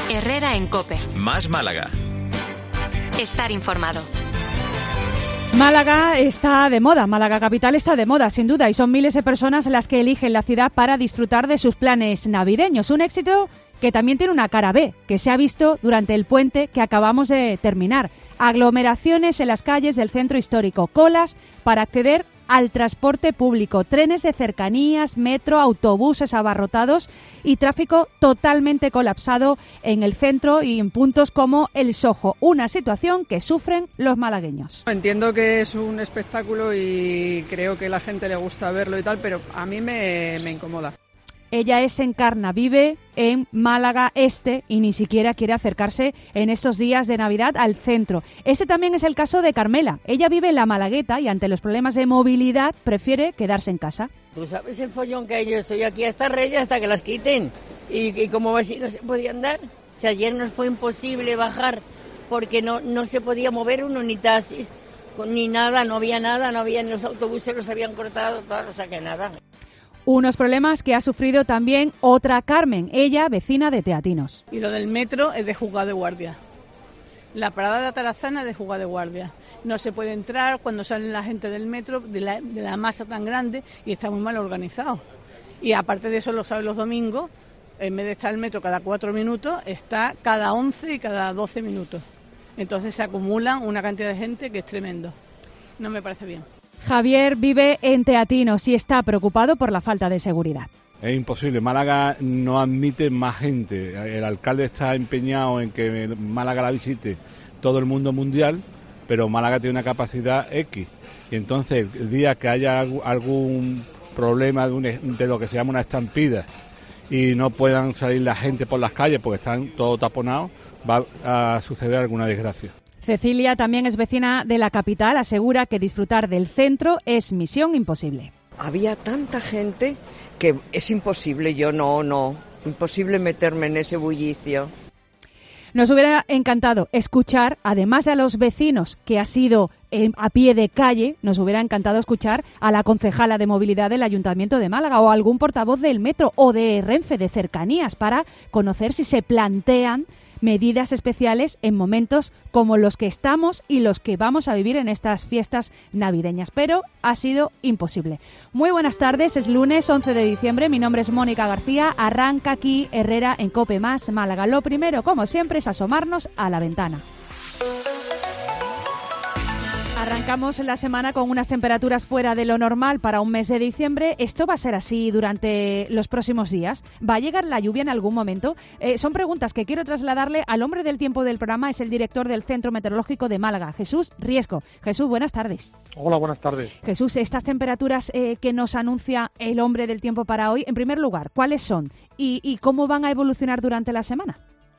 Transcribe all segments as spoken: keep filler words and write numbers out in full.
Herrera en COPE. Más Málaga. Estar informado. Málaga está de moda, Málaga capital está de moda, sin duda, y son miles de personas las que eligen la ciudad para disfrutar de sus planes navideños. Un éxito que también tiene una cara B, que se ha visto durante el puente que acabamos de terminar. Aglomeraciones en las calles del centro histórico, colas para acceder al transporte público, trenes de cercanías, metro, autobuses abarrotados y tráfico totalmente colapsado en el centro y en puntos como el Sojo, una situación que sufren los malagueños. Entiendo que es un espectáculo y creo que a la gente le gusta verlo y tal, pero a mí me, me incomoda. Ella es Encarna, vive en Málaga Este y ni siquiera quiere acercarse en estos días de Navidad al centro. Ese también es el caso de Carmela. Ella vive en La Malagueta y ante los problemas de movilidad prefiere quedarse en casa. Tú sabes el follón que hay, yo estoy aquí hasta Reyes hasta que las quiten. Y, y como así no se podía andar. Si ayer nos fue imposible bajar porque no, no se podía mover uno, ni taxis, ni nada, no había nada, no había, ni los autobuses los habían cortado, todo, o sea que nada. Unos problemas que ha sufrido también otra Carmen, ella vecina de Teatinos. Y lo del metro es de juzgado de guardia. La parada de Atarazana es de juzgado de guardia. No se puede entrar cuando sale la gente del metro, de la, de la masa tan grande, y está muy mal organizado. Y aparte de eso, lo saben los domingos, en vez de estar el metro cada cuatro minutos, está cada once y cada doce minutos. Entonces se acumulan una cantidad de gente que es tremendo. No me parece bien. Javier vive en Teatinos y está preocupado por la falta de seguridad. Es imposible, Málaga no admite más gente. El alcalde está empeñado en que Málaga la visite todo el mundo mundial, pero Málaga tiene una capacidad X. Y entonces, el día que haya algún problema de, un, de lo que se llama una estampida y no puedan salir la gente por las calles porque están todos taponados, va a suceder alguna desgracia. Cecilia también es vecina de la capital, asegura que disfrutar del centro es misión imposible. Había tanta gente que es imposible, yo no, no, imposible meterme en ese bullicio. Nos hubiera encantado escuchar, además de a los vecinos, que ha sido eh, a pie de calle, nos hubiera encantado escuchar a la concejala de movilidad del Ayuntamiento de Málaga o a algún portavoz del Metro o de Renfe, de Cercanías, para conocer si se plantean medidas especiales en momentos como los que estamos y los que vamos a vivir en estas fiestas navideñas, pero ha sido imposible. Muy buenas tardes, es lunes once de diciembre, mi nombre es Mónica García, arranca aquí Herrera en COPE Más Málaga. Lo primero, como siempre, es asomarnos a la ventana. Arrancamos la semana con unas temperaturas fuera de lo normal para un mes de diciembre. ¿Esto va a ser así durante los próximos días? ¿Va a llegar la lluvia en algún momento? Eh, son preguntas que quiero trasladarle al hombre del tiempo del programa, es el director del Centro Meteorológico de Málaga, Jesús Riesco. Jesús, buenas tardes. Hola, buenas tardes. Jesús, estas temperaturas eh, que nos anuncia el hombre del tiempo para hoy, en primer lugar, ¿cuáles son? ¿Y, y cómo van a evolucionar durante la semana?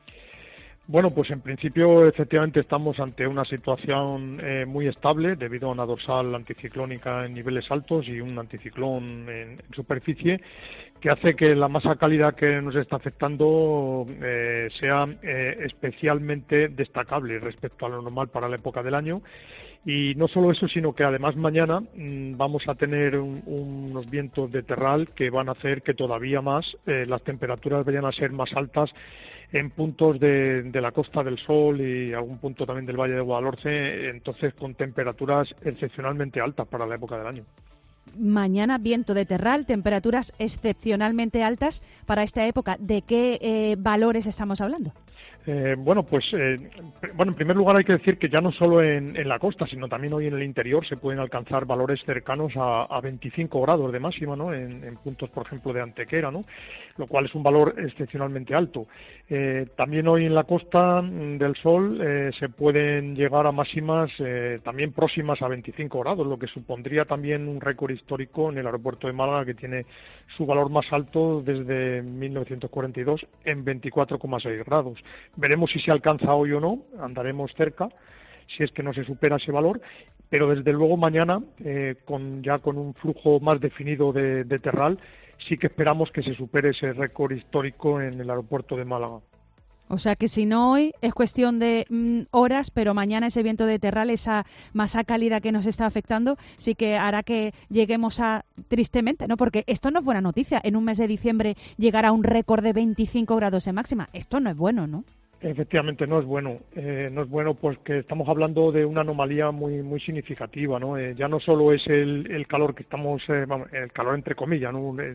Bueno, pues en principio efectivamente estamos ante una situación eh, muy estable debido a una dorsal anticiclónica en niveles altos y un anticiclón en, en superficie que hace que la masa cálida que nos está afectando eh, sea eh, especialmente destacable respecto a lo normal para la época del año. Y no solo eso, sino que además mañana mmm, vamos a tener un, unos vientos de terral que van a hacer que todavía más eh, las temperaturas vayan a ser más altas en puntos de, de la Costa del Sol y algún punto también del Valle de Guadalhorce, entonces con temperaturas excepcionalmente altas para la época del año. Mañana viento de terral, temperaturas excepcionalmente altas para esta época. ¿De qué eh, valores estamos hablando? Eh, bueno, pues eh, bueno, en primer lugar hay que decir que ya no solo en, en la costa, sino también hoy en el interior se pueden alcanzar valores cercanos a, a veinticinco grados de máxima, ¿no? En, en puntos, por ejemplo, de Antequera, ¿no? Lo cual es un valor excepcionalmente alto. Eh, también hoy en la Costa del Sol eh, se pueden llegar a máximas eh, también próximas a veinticinco grados, lo que supondría también un récord histórico en el aeropuerto de Málaga, que tiene su valor más alto desde mil novecientos cuarenta y dos en veinticuatro coma seis grados. Veremos si se alcanza hoy o no, andaremos cerca, si es que no se supera ese valor, pero desde luego mañana, eh, con ya con un flujo más definido de, de terral, sí que esperamos que se supere ese récord histórico en el aeropuerto de Málaga. O sea que si no hoy es cuestión de mm, horas, pero mañana ese viento de terral, esa masa cálida que nos está afectando, sí que hará que lleguemos a, tristemente, ¿no? Porque esto no es buena noticia, en un mes de diciembre llegar a un récord de veinticinco grados de máxima. Esto no es bueno, ¿no? Efectivamente, no es bueno. Eh, no es bueno, pues que estamos hablando de una anomalía muy muy significativa, ¿no? Eh, ya no solo es el, el calor que estamos, eh, vamos, el calor entre comillas, ¿no? Eh,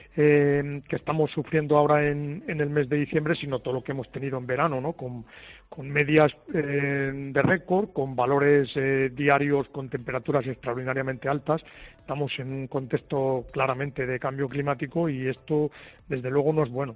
eh, que estamos sufriendo ahora en, en el mes de diciembre, sino todo lo que hemos tenido en verano, ¿no? Con, con medias eh, de récord, con valores eh, diarios, con temperaturas extraordinariamente altas. Estamos en un contexto claramente de cambio climático y esto, desde luego, no es bueno.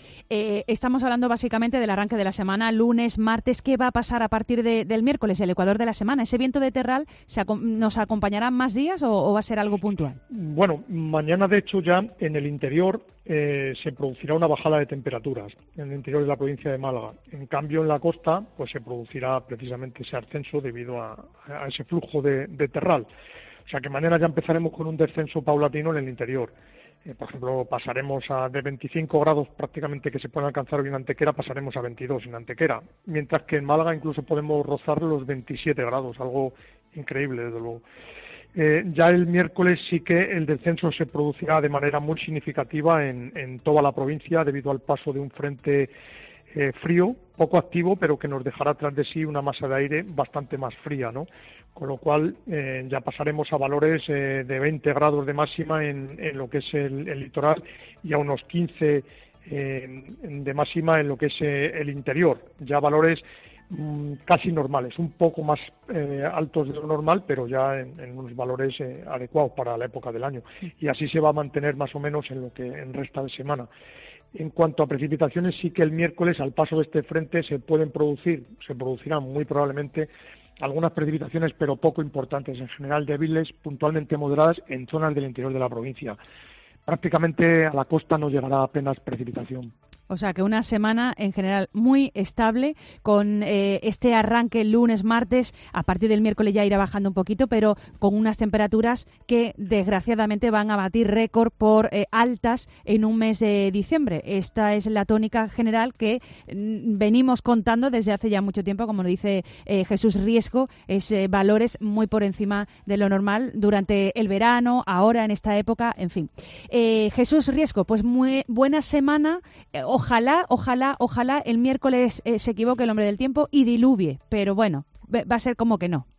Eh, estamos hablando básicamente del arranque de la semana, lunes, martes. ¿Qué va a pasar a partir de, del miércoles, el ecuador de la semana? ¿Ese viento de terral se, nos acompañará más días o, o va a ser algo puntual? Bueno, mañana de hecho ya en el interior eh, se producirá una bajada de temperaturas, en el interior de la provincia de Málaga. En cambio en la costa pues se producirá precisamente ese ascenso debido a, a ese flujo de, de terral. O sea que mañana ya empezaremos con un descenso paulatino en el interior. Eh, por ejemplo, pasaremos a de veinticinco grados prácticamente que se pueden alcanzar hoy en Antequera, pasaremos a veintidós en Antequera, mientras que en Málaga incluso podemos rozar los veintisiete grados, algo increíble desde luego. Eh, ya el miércoles sí que el descenso se producirá de manera muy significativa en, en toda la provincia debido al paso de un frente eh, frío, poco activo, pero que nos dejará tras de sí una masa de aire bastante más fría, ¿no? Con lo cual eh, ya pasaremos a valores eh, de veinte grados de máxima en, en lo que es el, el litoral y a unos quince eh, de máxima en lo que es eh, el interior, ya valores mm, casi normales, un poco más eh, altos de lo normal, pero ya en, en unos valores eh, adecuados para la época del año. Y así se va a mantener más o menos en lo que en resta de semana. En cuanto a precipitaciones, sí que el miércoles, al paso de este frente, se pueden producir, se producirán muy probablemente algunas precipitaciones, pero poco importantes, en general débiles, puntualmente moderadas en zonas del interior de la provincia. Prácticamente a la costa no llegará apenas precipitación. O sea que una semana en general muy estable, con eh, este arranque lunes, martes, a partir del miércoles ya irá bajando un poquito, pero con unas temperaturas que desgraciadamente van a batir récord por eh, altas en un mes de diciembre. Esta es la tónica general que mm, venimos contando desde hace ya mucho tiempo, como dice eh, Jesús Riesco, es eh, valores muy por encima de lo normal durante el verano, ahora en esta época, en fin. Eh, Jesús Riesco, pues muy buena semana. Eh, Ojalá, ojalá, ojalá el miércoles eh, se equivoque el hombre del tiempo y diluvie, pero bueno, va a ser como que no.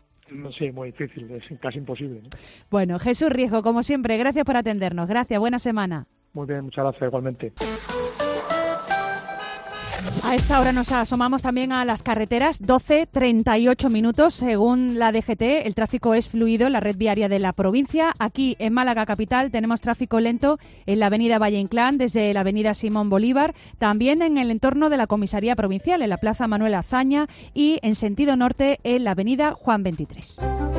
Sí, muy difícil, es casi imposible, ¿no? Bueno, Jesús Riesgo, como siempre, gracias por atendernos. Gracias, buena semana. Muy bien, muchas gracias, igualmente. A esta hora nos asomamos también a las carreteras, doce treinta y ocho minutos. Según la D G T, el tráfico es fluido en la red viaria de la provincia. Aquí en Málaga capital tenemos tráfico lento en la avenida Valle Inclán desde la avenida Simón Bolívar, también en el entorno de la comisaría provincial, en la plaza Manuel Azaña y en sentido norte en la avenida Juan veintitrés.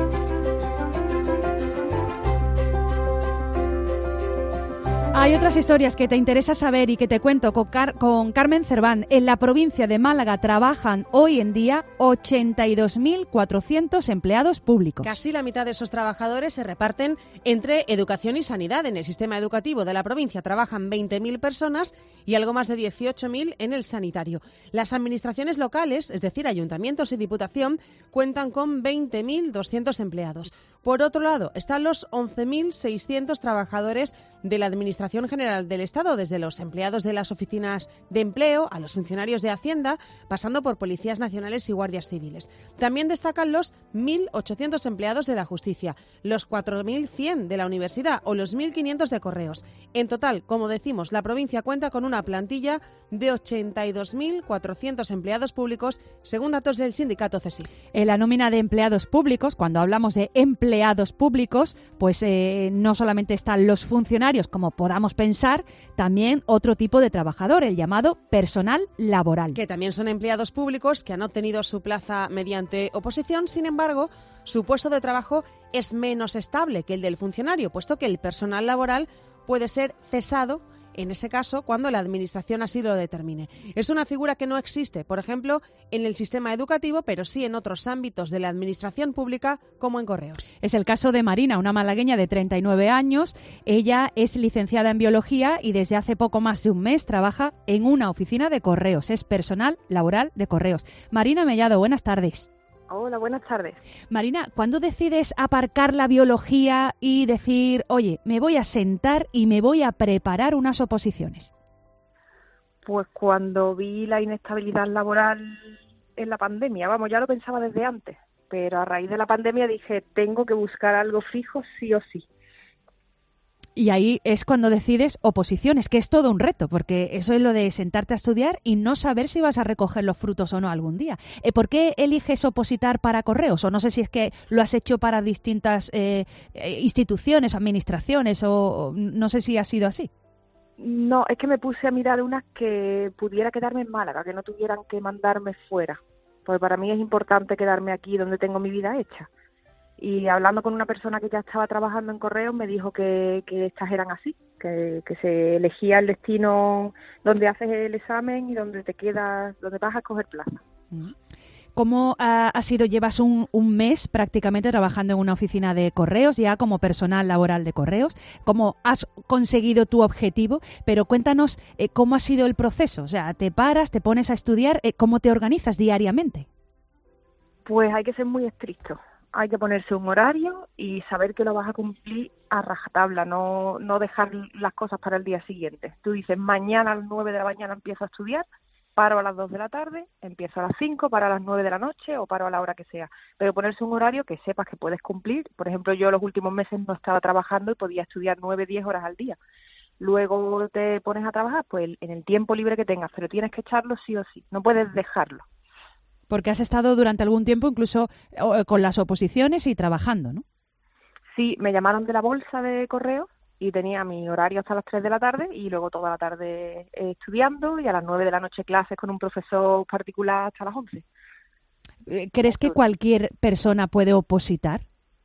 Hay otras historias que te interesa saber y que te cuento con, Car- con Carmen Cerván. En la provincia de Málaga trabajan hoy en día ochenta y dos mil cuatrocientos empleados públicos. Casi la mitad de esos trabajadores se reparten entre educación y sanidad. En el sistema educativo de la provincia trabajan veinte mil personas y algo más de dieciocho mil en el sanitario. Las administraciones locales, es decir, ayuntamientos y diputación, cuentan con veinte mil doscientos empleados. Por otro lado, están los once mil seiscientos trabajadores de la Administración General del Estado, desde los empleados de las oficinas de empleo a los funcionarios de Hacienda, pasando por policías nacionales y guardias civiles. También destacan los mil ochocientos empleados de la justicia, los cuatro mil cien de la universidad o los mil quinientos de correos. En total, como decimos, la provincia cuenta con una plantilla de ochenta y dos mil cuatrocientos empleados públicos, según datos del sindicato C E S I. En la nómina de empleados públicos, cuando hablamos de empleados públicos, pues eh, no solamente están los funcionarios, como podamos pensar, también otro tipo de trabajador, el llamado personal laboral. Que también son empleados públicos que han obtenido su plaza mediante oposición, sin embargo, su puesto de trabajo es menos estable que el del funcionario, puesto que el personal laboral puede ser cesado en ese caso cuando la Administración así lo determine. Es una figura que no existe, por ejemplo, en el sistema educativo, pero sí en otros ámbitos de la Administración pública, como en correos. Es el caso de Marina, una malagueña de treinta y nueve años. Ella es licenciada en Biología y desde hace poco más de un mes trabaja en una oficina de correos. Es personal laboral de correos. Marina Mellado, buenas tardes. Hola, buenas tardes. Marina, ¿cuándo decides aparcar la biología y decir, oye, me voy a sentar y me voy a preparar unas oposiciones? Pues cuando vi la inestabilidad laboral en la pandemia, vamos, ya lo pensaba desde antes, pero a raíz de la pandemia dije, tengo que buscar algo fijo sí o sí. Y ahí es cuando decides oposiciones, que es todo un reto, porque eso es lo de sentarte a estudiar y no saber si vas a recoger los frutos o no algún día. Eh, ¿Por qué eliges opositar para Correos? O no sé si es que lo has hecho para distintas eh, instituciones, administraciones, o, o no sé si ha sido así. No, es que me puse a mirar unas que pudiera quedarme en Málaga, que no tuvieran que mandarme fuera, porque para mí es importante quedarme aquí donde tengo mi vida hecha. Y hablando con una persona que ya estaba trabajando en Correos, me dijo que, que estas eran así, que, que se elegía el destino donde haces el examen y donde te quedas, donde vas a escoger plaza. ¿Cómo ha, ha sido? Llevas un, un mes prácticamente trabajando en una oficina de Correos, ya como personal laboral de Correos. ¿Cómo has conseguido tu objetivo? Pero cuéntanos eh, cómo ha sido el proceso. O sea, te paras, te pones a estudiar, eh, ¿cómo te organizas diariamente? Pues hay que ser muy estricto. Hay que ponerse un horario y saber que lo vas a cumplir a rajatabla, no, no dejar las cosas para el día siguiente. Tú dices, mañana a las nueve de la mañana empiezo a estudiar, paro a las dos de la tarde, empiezo a las cinco, paro a las nueve de la noche o paro a la hora que sea. Pero ponerse un horario que sepas que puedes cumplir. Por ejemplo, yo los últimos meses no estaba trabajando y podía estudiar nueve, diez horas al día. Luego te pones a trabajar pues en el tiempo libre que tengas, pero tienes que echarlo sí o sí, no puedes dejarlo. Porque has estado durante algún tiempo incluso con las oposiciones y trabajando, ¿no? Sí, me llamaron de la bolsa de Correos y tenía mi horario hasta las tres de la tarde y luego toda la tarde eh, estudiando y a las nueve de la noche clases con un profesor particular hasta las once. ¿Crees que cualquier persona puede opositar?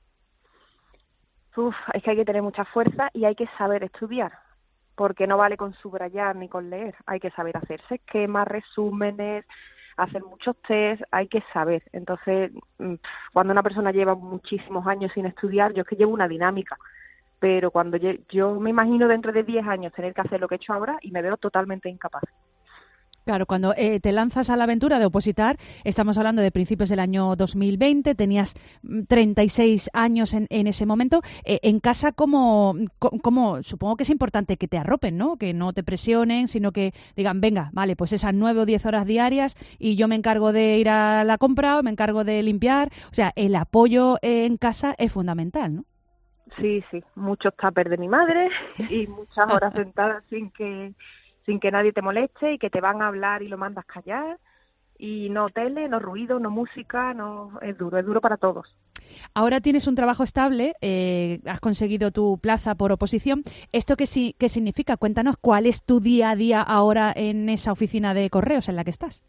Uf, es que hay que tener mucha fuerza y hay que saber estudiar, porque no vale con subrayar ni con leer. Hay que saber hacerse esquemas, resúmenes, hacer muchos test, hay que saber. Entonces, cuando una persona lleva muchísimos años sin estudiar, yo es que llevo una dinámica, pero cuando yo, yo me imagino dentro de diez años tener que hacer lo que he hecho ahora y me veo totalmente incapaz. Claro, cuando eh, te lanzas a la aventura de opositar, estamos hablando de principios del año dos mil veinte, tenías treinta y seis años en, en ese momento. Eh, en casa, ¿cómo, cómo, supongo que es importante que te arropen, ¿no? Que no te presionen, sino que digan, venga, vale, pues esas nueve o diez horas diarias y yo me encargo de ir a la compra o me encargo de limpiar. O sea, el apoyo en casa es fundamental, ¿no? Sí, sí, muchos tuppers de mi madre y muchas horas sentadas sin que... sin que nadie te moleste y que te van a hablar y lo mandas callar, y no tele, no ruido, no música, no es duro, es duro para todos. Ahora tienes un trabajo estable, eh, has conseguido tu plaza por oposición. ¿Esto qué, si, qué significa? Cuéntanos, ¿cuál es tu día a día ahora en esa oficina de Correos en la que estás?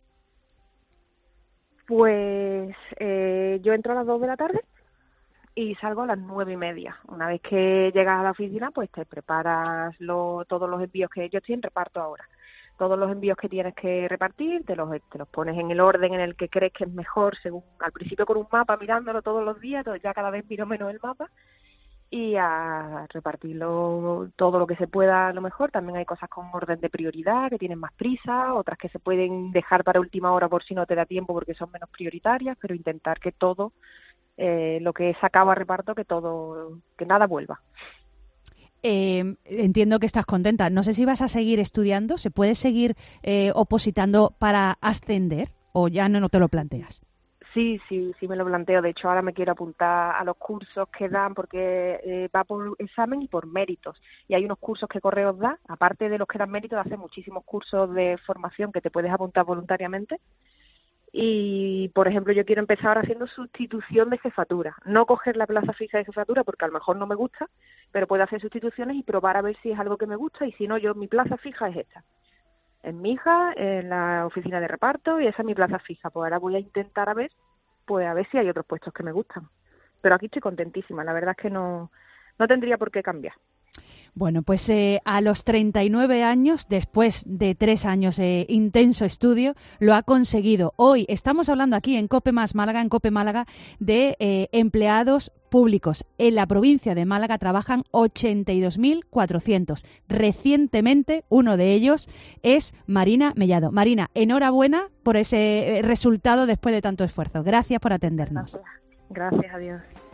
Pues eh, yo entro a las dos de la tarde y salgo a las nueve y media. Una vez que llegas a la oficina, pues te preparas lo, todos los envíos que yo estoy en reparto ahora. Todos los envíos que tienes que repartir, te los, te los pones en el orden en el que crees que es mejor, según al principio con un mapa mirándolo todos los días, ya cada vez miro menos el mapa, y a repartirlo todo lo que se pueda a lo mejor. También hay cosas con orden de prioridad, que tienen más prisa, otras que se pueden dejar para última hora por si no te da tiempo porque son menos prioritarias, pero intentar que todo... Eh, lo que he sacado a reparto, que todo, que nada vuelva. Eh, entiendo que estás contenta. No sé si vas a seguir estudiando. ¿Se puede seguir eh, opositando para ascender o ya no, no te lo planteas? Sí, sí, sí me lo planteo. De hecho, ahora me quiero apuntar a los cursos que dan porque eh, va por examen y por méritos. Y hay unos cursos que Correos da, aparte de los que dan méritos, hace muchísimos cursos de formación que te puedes apuntar voluntariamente. Y, por ejemplo, yo quiero empezar ahora haciendo sustitución de jefatura. No coger la plaza fija de jefatura porque a lo mejor no me gusta, pero puedo hacer sustituciones y probar a ver si es algo que me gusta. Y si no, yo mi plaza fija es esta. Es mi hija, en la oficina de reparto, y esa es mi plaza fija. Pues ahora voy a intentar a ver, pues a ver si hay otros puestos que me gustan. Pero aquí estoy contentísima. La verdad es que no, no tendría por qué cambiar. Bueno, pues eh, a los treinta y nueve años, después de tres años de intenso estudio, lo ha conseguido. Hoy estamos hablando aquí en COPE más Málaga, en COPE Málaga, de eh, empleados públicos. En la provincia de Málaga trabajan ochenta y dos mil cuatrocientos. Recientemente, uno de ellos es Marina Mellado. Marina, enhorabuena por ese resultado después de tanto esfuerzo. Gracias por atendernos. Gracias, Gracias a Dios.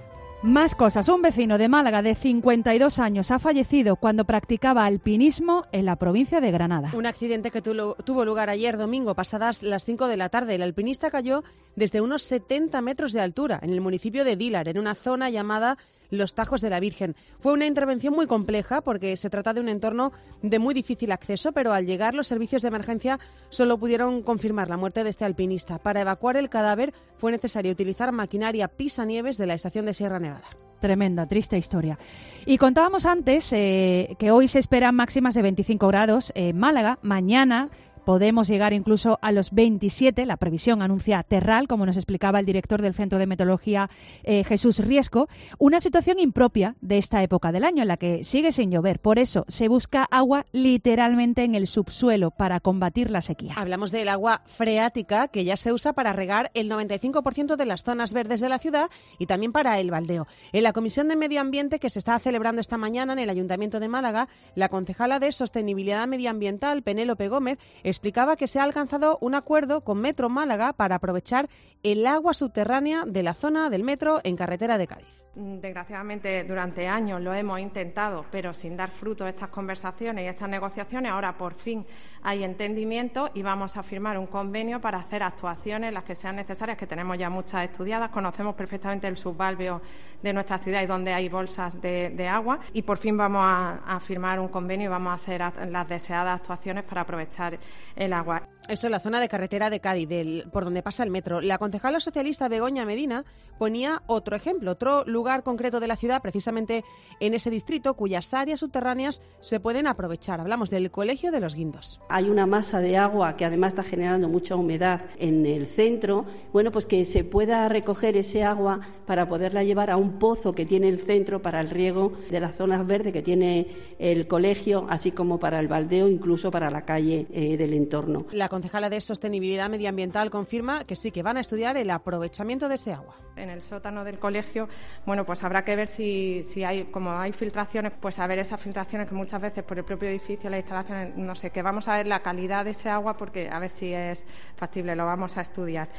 Más cosas. Un vecino de Málaga de cincuenta y dos años ha fallecido cuando practicaba alpinismo en la provincia de Granada. Un accidente que tuvo lugar ayer domingo, pasadas las cinco de la tarde. El alpinista cayó desde unos setenta metros de altura en el municipio de Dílar, en una zona llamada Los Tajos de la Virgen. Fue una intervención muy compleja porque se trata de un entorno de muy difícil acceso, pero al llegar los servicios de emergencia solo pudieron confirmar la muerte de este alpinista. Para evacuar el cadáver fue necesario utilizar maquinaria pisanieves de la estación de Sierra Nevada. Tremenda, triste historia. Y contábamos antes eh, que hoy se esperan máximas de veinticinco grados en Málaga. Mañana podemos llegar incluso a los veintisiete, la previsión anuncia Terral, como nos explicaba el director del Centro de Meteorología, eh, Jesús Riesco, una situación impropia de esta época del año en la que sigue sin llover. Por eso se busca agua literalmente en el subsuelo para combatir la sequía. Hablamos del agua freática, que ya se usa para regar el noventa y cinco por ciento de las zonas verdes de la ciudad y también para el baldeo. En la Comisión de Medio Ambiente que se está celebrando esta mañana en el Ayuntamiento de Málaga, la concejala de Sostenibilidad Medioambiental, Penélope Gómez, explicaba que se ha alcanzado un acuerdo con Metro Málaga para aprovechar el agua subterránea de la zona del metro en carretera de Cádiz. Desgraciadamente, durante años lo hemos intentado, pero sin dar fruto estas conversaciones y estas negociaciones. Ahora, por fin, hay entendimiento y vamos a firmar un convenio para hacer actuaciones, las que sean necesarias, que tenemos ya muchas estudiadas. Conocemos perfectamente el subvalveo de nuestra ciudad y donde hay bolsas de, de agua. Y por fin vamos a, a firmar un convenio y vamos a hacer a, las deseadas actuaciones para aprovechar el agua. Eso en la zona de carretera de Cádiz, del, por donde pasa el metro. La concejala socialista Begoña Medina ponía otro ejemplo, otro lugar concreto de la ciudad, precisamente en ese distrito, cuyas áreas subterráneas se pueden aprovechar. Hablamos del Colegio de los Guindos. Hay una masa de agua que además está generando mucha humedad en el centro. Bueno, pues que se pueda recoger ese agua para poderla llevar a un pozo que tiene el centro para el riego de las zonas verdes que tiene el colegio, así como para el baldeo, incluso para la calle eh, del entorno. La concejala de Sostenibilidad Medioambiental confirma que sí, que van a estudiar el aprovechamiento de este agua. En el sótano del colegio, bueno, pues habrá que ver si, si hay, como hay filtraciones, pues a ver esas filtraciones que muchas veces por el propio edificio, las instalaciones, no sé, que vamos a ver la calidad de ese agua porque a ver si es factible, lo vamos a estudiar.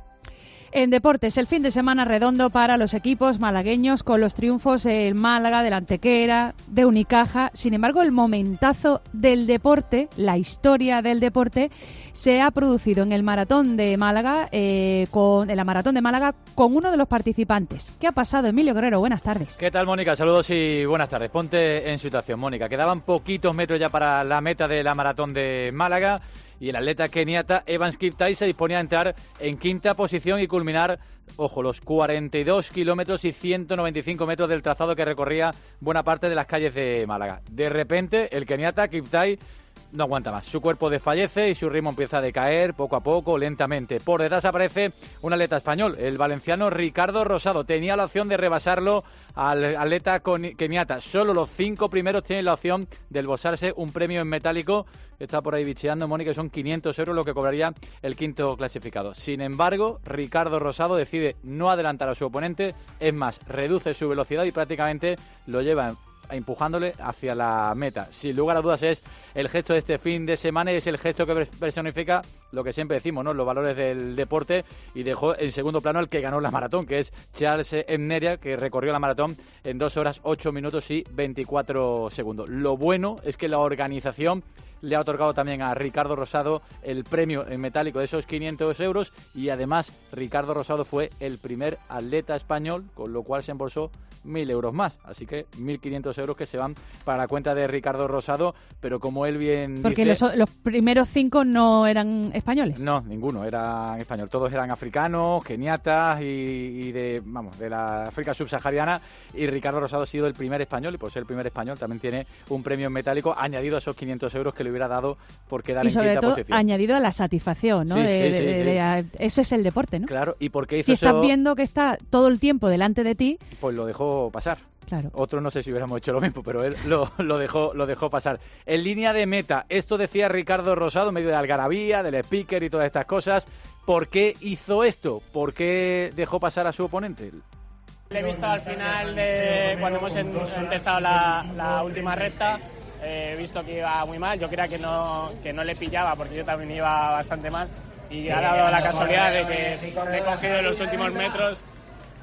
En deportes, el fin de semana redondo para los equipos malagueños con los triunfos en Málaga, de la Antequera, de Unicaja. Sin embargo, el momentazo del deporte, la historia del deporte, se ha producido en el Maratón de Málaga, eh, con en la Maratón de Málaga con uno de los participantes. ¿Qué ha pasado, Emilio Guerrero? Buenas tardes. ¿Qué tal, Mónica? Saludos y buenas tardes. Ponte en situación, Mónica. Quedaban poquitos metros ya para la meta de la Maratón de Málaga y el atleta keniata Evans Kiptai se disponía a entrar en quinta posición y culminar, ojo, los cuarenta y dos kilómetros y ciento noventa y cinco metros del trazado que recorría buena parte de las calles de Málaga. De repente, el keniata Kiptai no aguanta más. Su cuerpo desfallece y su ritmo empieza a decaer poco a poco, lentamente. Por detrás aparece un atleta español, el valenciano Ricardo Rosado. Tenía la opción de rebasarlo al atleta keniata. Solo los cinco primeros tienen la opción de bolsarse un premio en metálico. Está por ahí bicheando, Mónica, que son quinientos euros lo que cobraría el quinto clasificado. Sin embargo, Ricardo Rosado decide no adelantar a su oponente. Es más, reduce su velocidad y prácticamente lo lleva empujándole hacia la meta. Sin lugar a dudas es el gesto de este fin de semana y es el gesto que personifica lo que siempre decimos, ¿no? Los valores del deporte, y dejó en segundo plano al que ganó la maratón, que es Charles Emneria, que recorrió la maratón en dos horas, ocho minutos y veinticuatro segundos. Lo bueno es que la organización le ha otorgado también a Ricardo Rosado el premio en metálico de esos quinientos euros y además Ricardo Rosado fue el primer atleta español, con lo cual se embolsó mil euros más, así que mil quinientos euros que se van para la cuenta de Ricardo Rosado, pero como él bien Porque dice... Porque los, los primeros cinco no eran españoles. No, ninguno eran español, todos eran africanos, keniatas y, y de, vamos, de la África subsahariana, y Ricardo Rosado ha sido el primer español, y por ser el primer español también tiene un premio en metálico añadido a esos quinientos euros que le hubiera dado por quedar y en quinta sobre todo posición. Añadido a la satisfacción, ¿no? Sí, de, sí, de, sí, de, sí. de, de, eso es el deporte, ¿no? Claro, ¿y por qué hizo si eso? Si estás viendo que está todo el tiempo delante de ti, pues lo dejó pasar. Claro. Otros no sé si hubiéramos hecho lo mismo, pero él lo, lo dejó lo dejó pasar. En línea de meta, esto decía Ricardo Rosado en medio de la algarabía, del speaker y todas estas cosas. ¿Por qué hizo esto? ¿Por qué dejó pasar a su oponente? Le he visto al final de cuando hemos en, empezado la, la última recta, eh, he visto que iba muy mal. Yo creía que no, que no le pillaba porque yo también iba bastante mal, y ha dado la casualidad de que he cogido en los últimos metros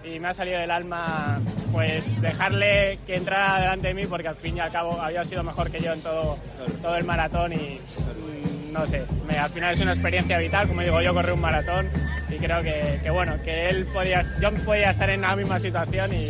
y me ha salido del alma pues dejarle que entrara delante de mí, porque al fin y al cabo había sido mejor que yo en todo, todo el maratón y no sé, me, al final es una experiencia vital, como digo, yo corrí un maratón y creo que, que bueno, que él podía, yo podía estar en la misma situación y,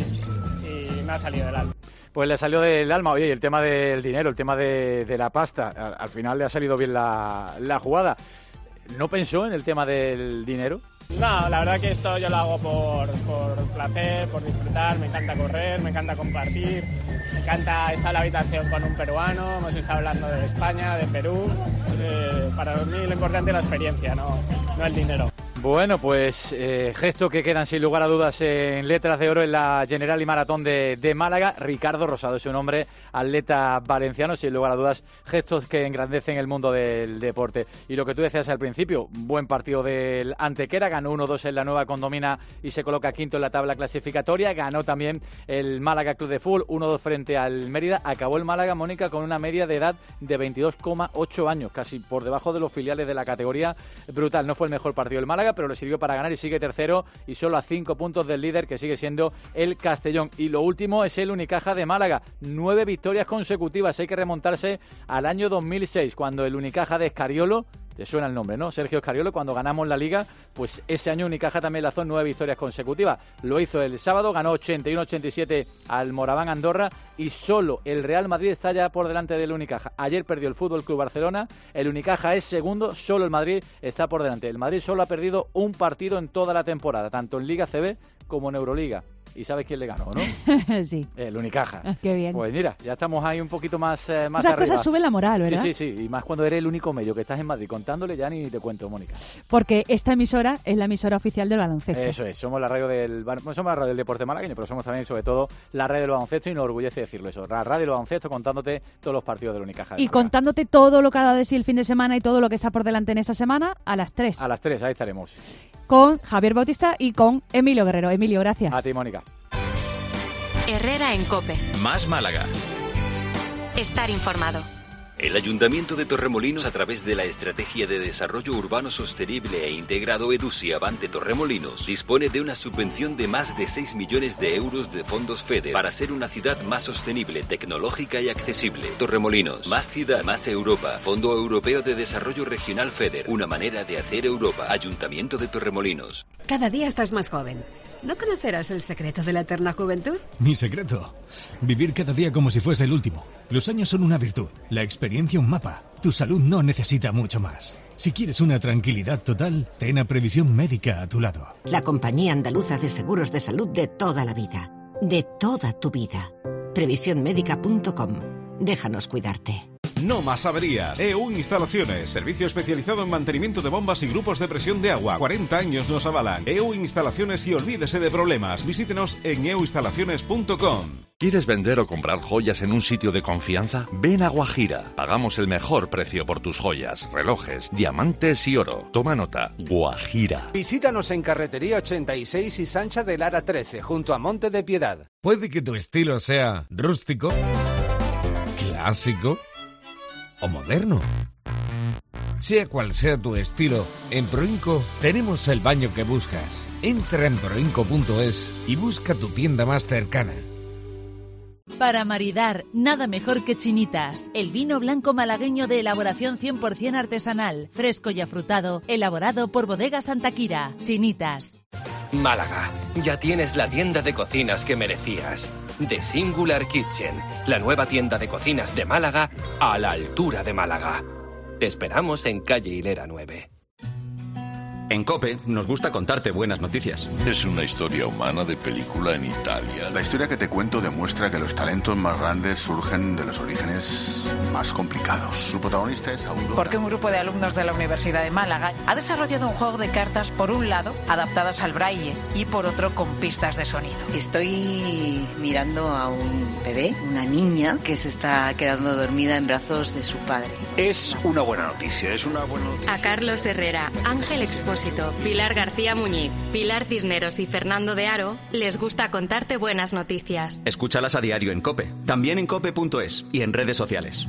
y me ha salido del alma. Pues le salió del alma. Oye, y el tema del dinero, el tema de, de la pasta, al, al final le ha salido bien la, la jugada. ¿No pensó en el tema del dinero? No, la verdad que esto yo lo hago por, por placer, por disfrutar, me encanta correr, me encanta compartir, me encanta estar en la habitación con un peruano, hemos estado hablando de España, de Perú, eh, para mí lo importante es la experiencia, no, no el dinero. Bueno, pues eh, gestos que quedan sin lugar a dudas en letras de oro en la General y Maratón de, de Málaga. Ricardo Rosado es un hombre, atleta valenciano, sin lugar a dudas, gestos que engrandecen el mundo del deporte. Y lo que tú decías al principio, buen partido del Antequera, ganó uno dos en la Nueva Condomina y se coloca quinto en la tabla clasificatoria. Ganó también el Málaga Club de Fútbol, uno dos frente al Mérida. Acabó el Málaga, Mónica, con una media de edad de veintidós coma ocho años, casi por debajo de los filiales de la categoría. Brutal, no fue el mejor partido del Málaga, pero le sirvió para ganar y sigue tercero y solo a cinco puntos del líder, que sigue siendo el Castellón. Y lo último es el Unicaja de Málaga, nueve victorias consecutivas. Hay que remontarse al año dos mil seis, cuando el Unicaja de Escariolo, te suena el nombre, ¿no? Sergio Escariolo, cuando ganamos la Liga, pues ese año Unicaja también lanzó nueve victorias consecutivas. Lo hizo el sábado, ganó ochenta y uno a ochenta y siete al Moraván Andorra y solo el Real Madrid está ya por delante del Unicaja. Ayer perdió el Fútbol Club Barcelona, el Unicaja es segundo, solo el Madrid está por delante. El Madrid solo ha perdido un partido en toda la temporada, tanto en Liga C B como en Euroliga. ¿Y sabes quién le ganó, no? Sí. El Unicaja. Qué bien. Pues mira, ya estamos ahí un poquito más, eh, más Esas arriba. cosas suben la moral, ¿verdad? Sí, sí, sí. Y más cuando eres el único medio que estás en Madrid contándole, ya ni te cuento, Mónica. Porque esta emisora es la emisora oficial del baloncesto. Eso es. Somos la radio del, bueno, somos la radio del deporte malagueño, pero somos también, sobre todo, la radio del baloncesto y nos orgullece decirlo eso. La radio del baloncesto contándote todos los partidos del Unicaja. Y contándote todo lo que ha dado de sí el fin de semana y todo lo que está por delante en esta semana a las tres. A las tres, ahí estaremos. Con Javier Bautista y con Emilio Guerrero. Emilio, gracias. A ti, Mónica. Herrera en COPE. Más Málaga. Estar informado. El Ayuntamiento de Torremolinos, a través de la Estrategia de Desarrollo Urbano Sostenible e Integrado EDUSI Avante Torremolinos, dispone de una subvención de más de seis millones de euros de fondos FEDER para ser una ciudad más sostenible, tecnológica y accesible. Torremolinos, más ciudad, más Europa. Fondo Europeo de Desarrollo Regional FEDER, una manera de hacer Europa. Ayuntamiento de Torremolinos. Cada día estás más joven. ¿No conocerás el secreto de la eterna juventud? Mi secreto. Vivir cada día como si fuese el último. Los años son una virtud, la experiencia un mapa. Tu salud no necesita mucho más. Si quieres una tranquilidad total, ten a Previsión Médica a tu lado. La compañía andaluza de seguros de salud de toda la vida. De toda tu vida. previsión médica punto com. Déjanos cuidarte. No más averías. E U Instalaciones, servicio especializado en mantenimiento de bombas y grupos de presión de agua. cuarenta años nos avalan. E U Instalaciones y olvídese de problemas. Visítenos en e u instalaciones punto com. ¿Quieres vender o comprar joyas en un sitio de confianza? Ven a Guajira. Pagamos el mejor precio por tus joyas, relojes, diamantes y oro. Toma nota. Guajira. Visítanos en Carretería ochenta y seis y Sancha de Lara trece, junto a Monte de Piedad. Puede que tu estilo sea rústico, clásico o moderno. Sea cual sea tu estilo, en Proinco tenemos el baño que buscas. Entra en proinco punto es y busca tu tienda más cercana. Para maridar, nada mejor que Chinitas, el vino blanco malagueño de elaboración cien por ciento artesanal, fresco y afrutado, elaborado por Bodega Santa Quira. Chinitas. Málaga, ya tienes la tienda de cocinas que merecías. The Singular Kitchen, la nueva tienda de cocinas de Málaga a la altura de Málaga. Te esperamos en calle Hilera nueve. En COPE nos gusta contarte buenas noticias. Es una historia humana de película en Italia. La historia que te cuento demuestra que los talentos más grandes surgen de los orígenes más complicados. Su protagonista es Aurora. Porque un grupo de alumnos de la Universidad de Málaga ha desarrollado un juego de cartas, por un lado, adaptadas al braille, y por otro, con pistas de sonido. Estoy mirando a un bebé, una niña, que se está quedando dormida en brazos de su padre. Es una buena noticia, es una buena noticia. A Carlos Herrera, Ángel Expósito, Pilar García Muñiz, Pilar Cisneros y Fernando de Aro les gusta contarte buenas noticias. Escúchalas a diario en COPE, también en cope punto es y en redes sociales.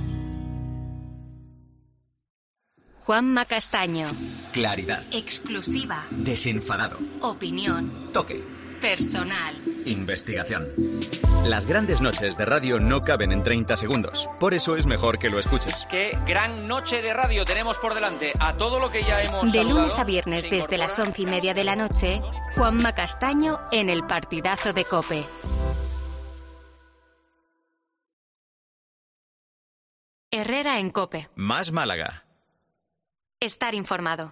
Juanma Castaño. Claridad. Exclusiva. Desenfadado. Opinión. Toque. personal. Investigación. Las grandes noches de radio no caben en treinta segundos. Por eso es mejor que lo escuches. Qué gran noche de radio tenemos por delante. A todo lo que ya hemos De saludado, lunes a viernes desde las once y media de la noche, Juanma Castaño en el partidazo de COPE. Herrera en COPE. Más Málaga. Estar informado.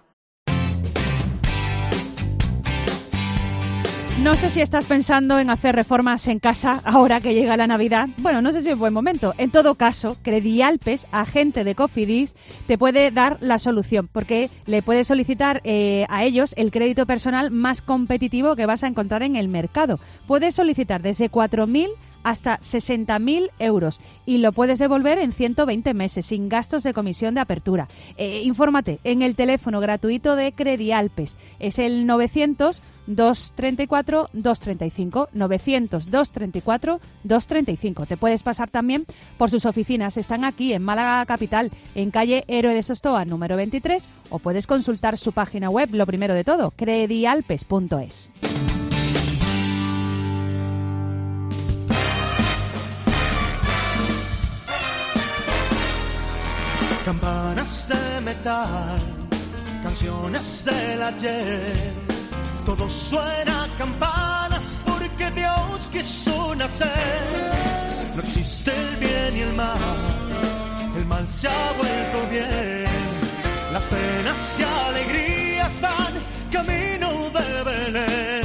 No sé si estás pensando en hacer reformas en casa ahora que llega la Navidad. Bueno, no sé si es buen momento. En todo caso, Credialpes, agente de Cofidis, te puede dar la solución, porque le puedes solicitar eh, a ellos el crédito personal más competitivo que vas a encontrar en el mercado. Puedes solicitar desde cuatro mil hasta sesenta mil euros y lo puedes devolver en ciento veinte meses sin gastos de comisión de apertura. Eh, infórmate en el teléfono gratuito de Credialpes. Es el novecientos, doscientos treinta y cuatro, doscientos treinta y cinco. novecientos, doscientos treinta y cuatro, doscientos treinta y cinco. Te puedes pasar también por sus oficinas. Están aquí en Málaga Capital, en calle Héroe de Sostoa, número veintitrés, o puedes consultar su página web, lo primero de todo, credialpes punto es. Campanas de metal, canciones del ayer, todo suena a campanas porque Dios quiso nacer. No existe el bien y el mal, el mal se ha vuelto bien. Las penas y alegrías van camino de Belén.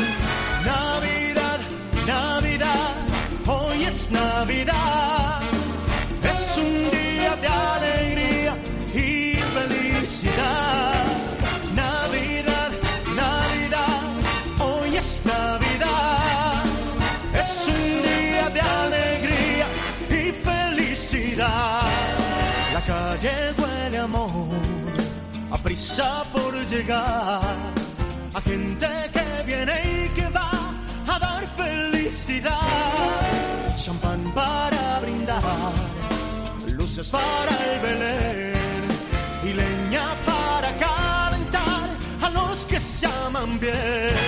Navidad, Navidad, hoy es Navidad. Es un día de alegría y felicidad. Navidad, Navidad, hoy es Navidad. Es un día de alegría y felicidad. La calle huele a amor, a prisa por llegar, a gente que viene y que va a dar felicidad. Champán para brindar, luces para el Belén y leña para calentar a los que se aman bien.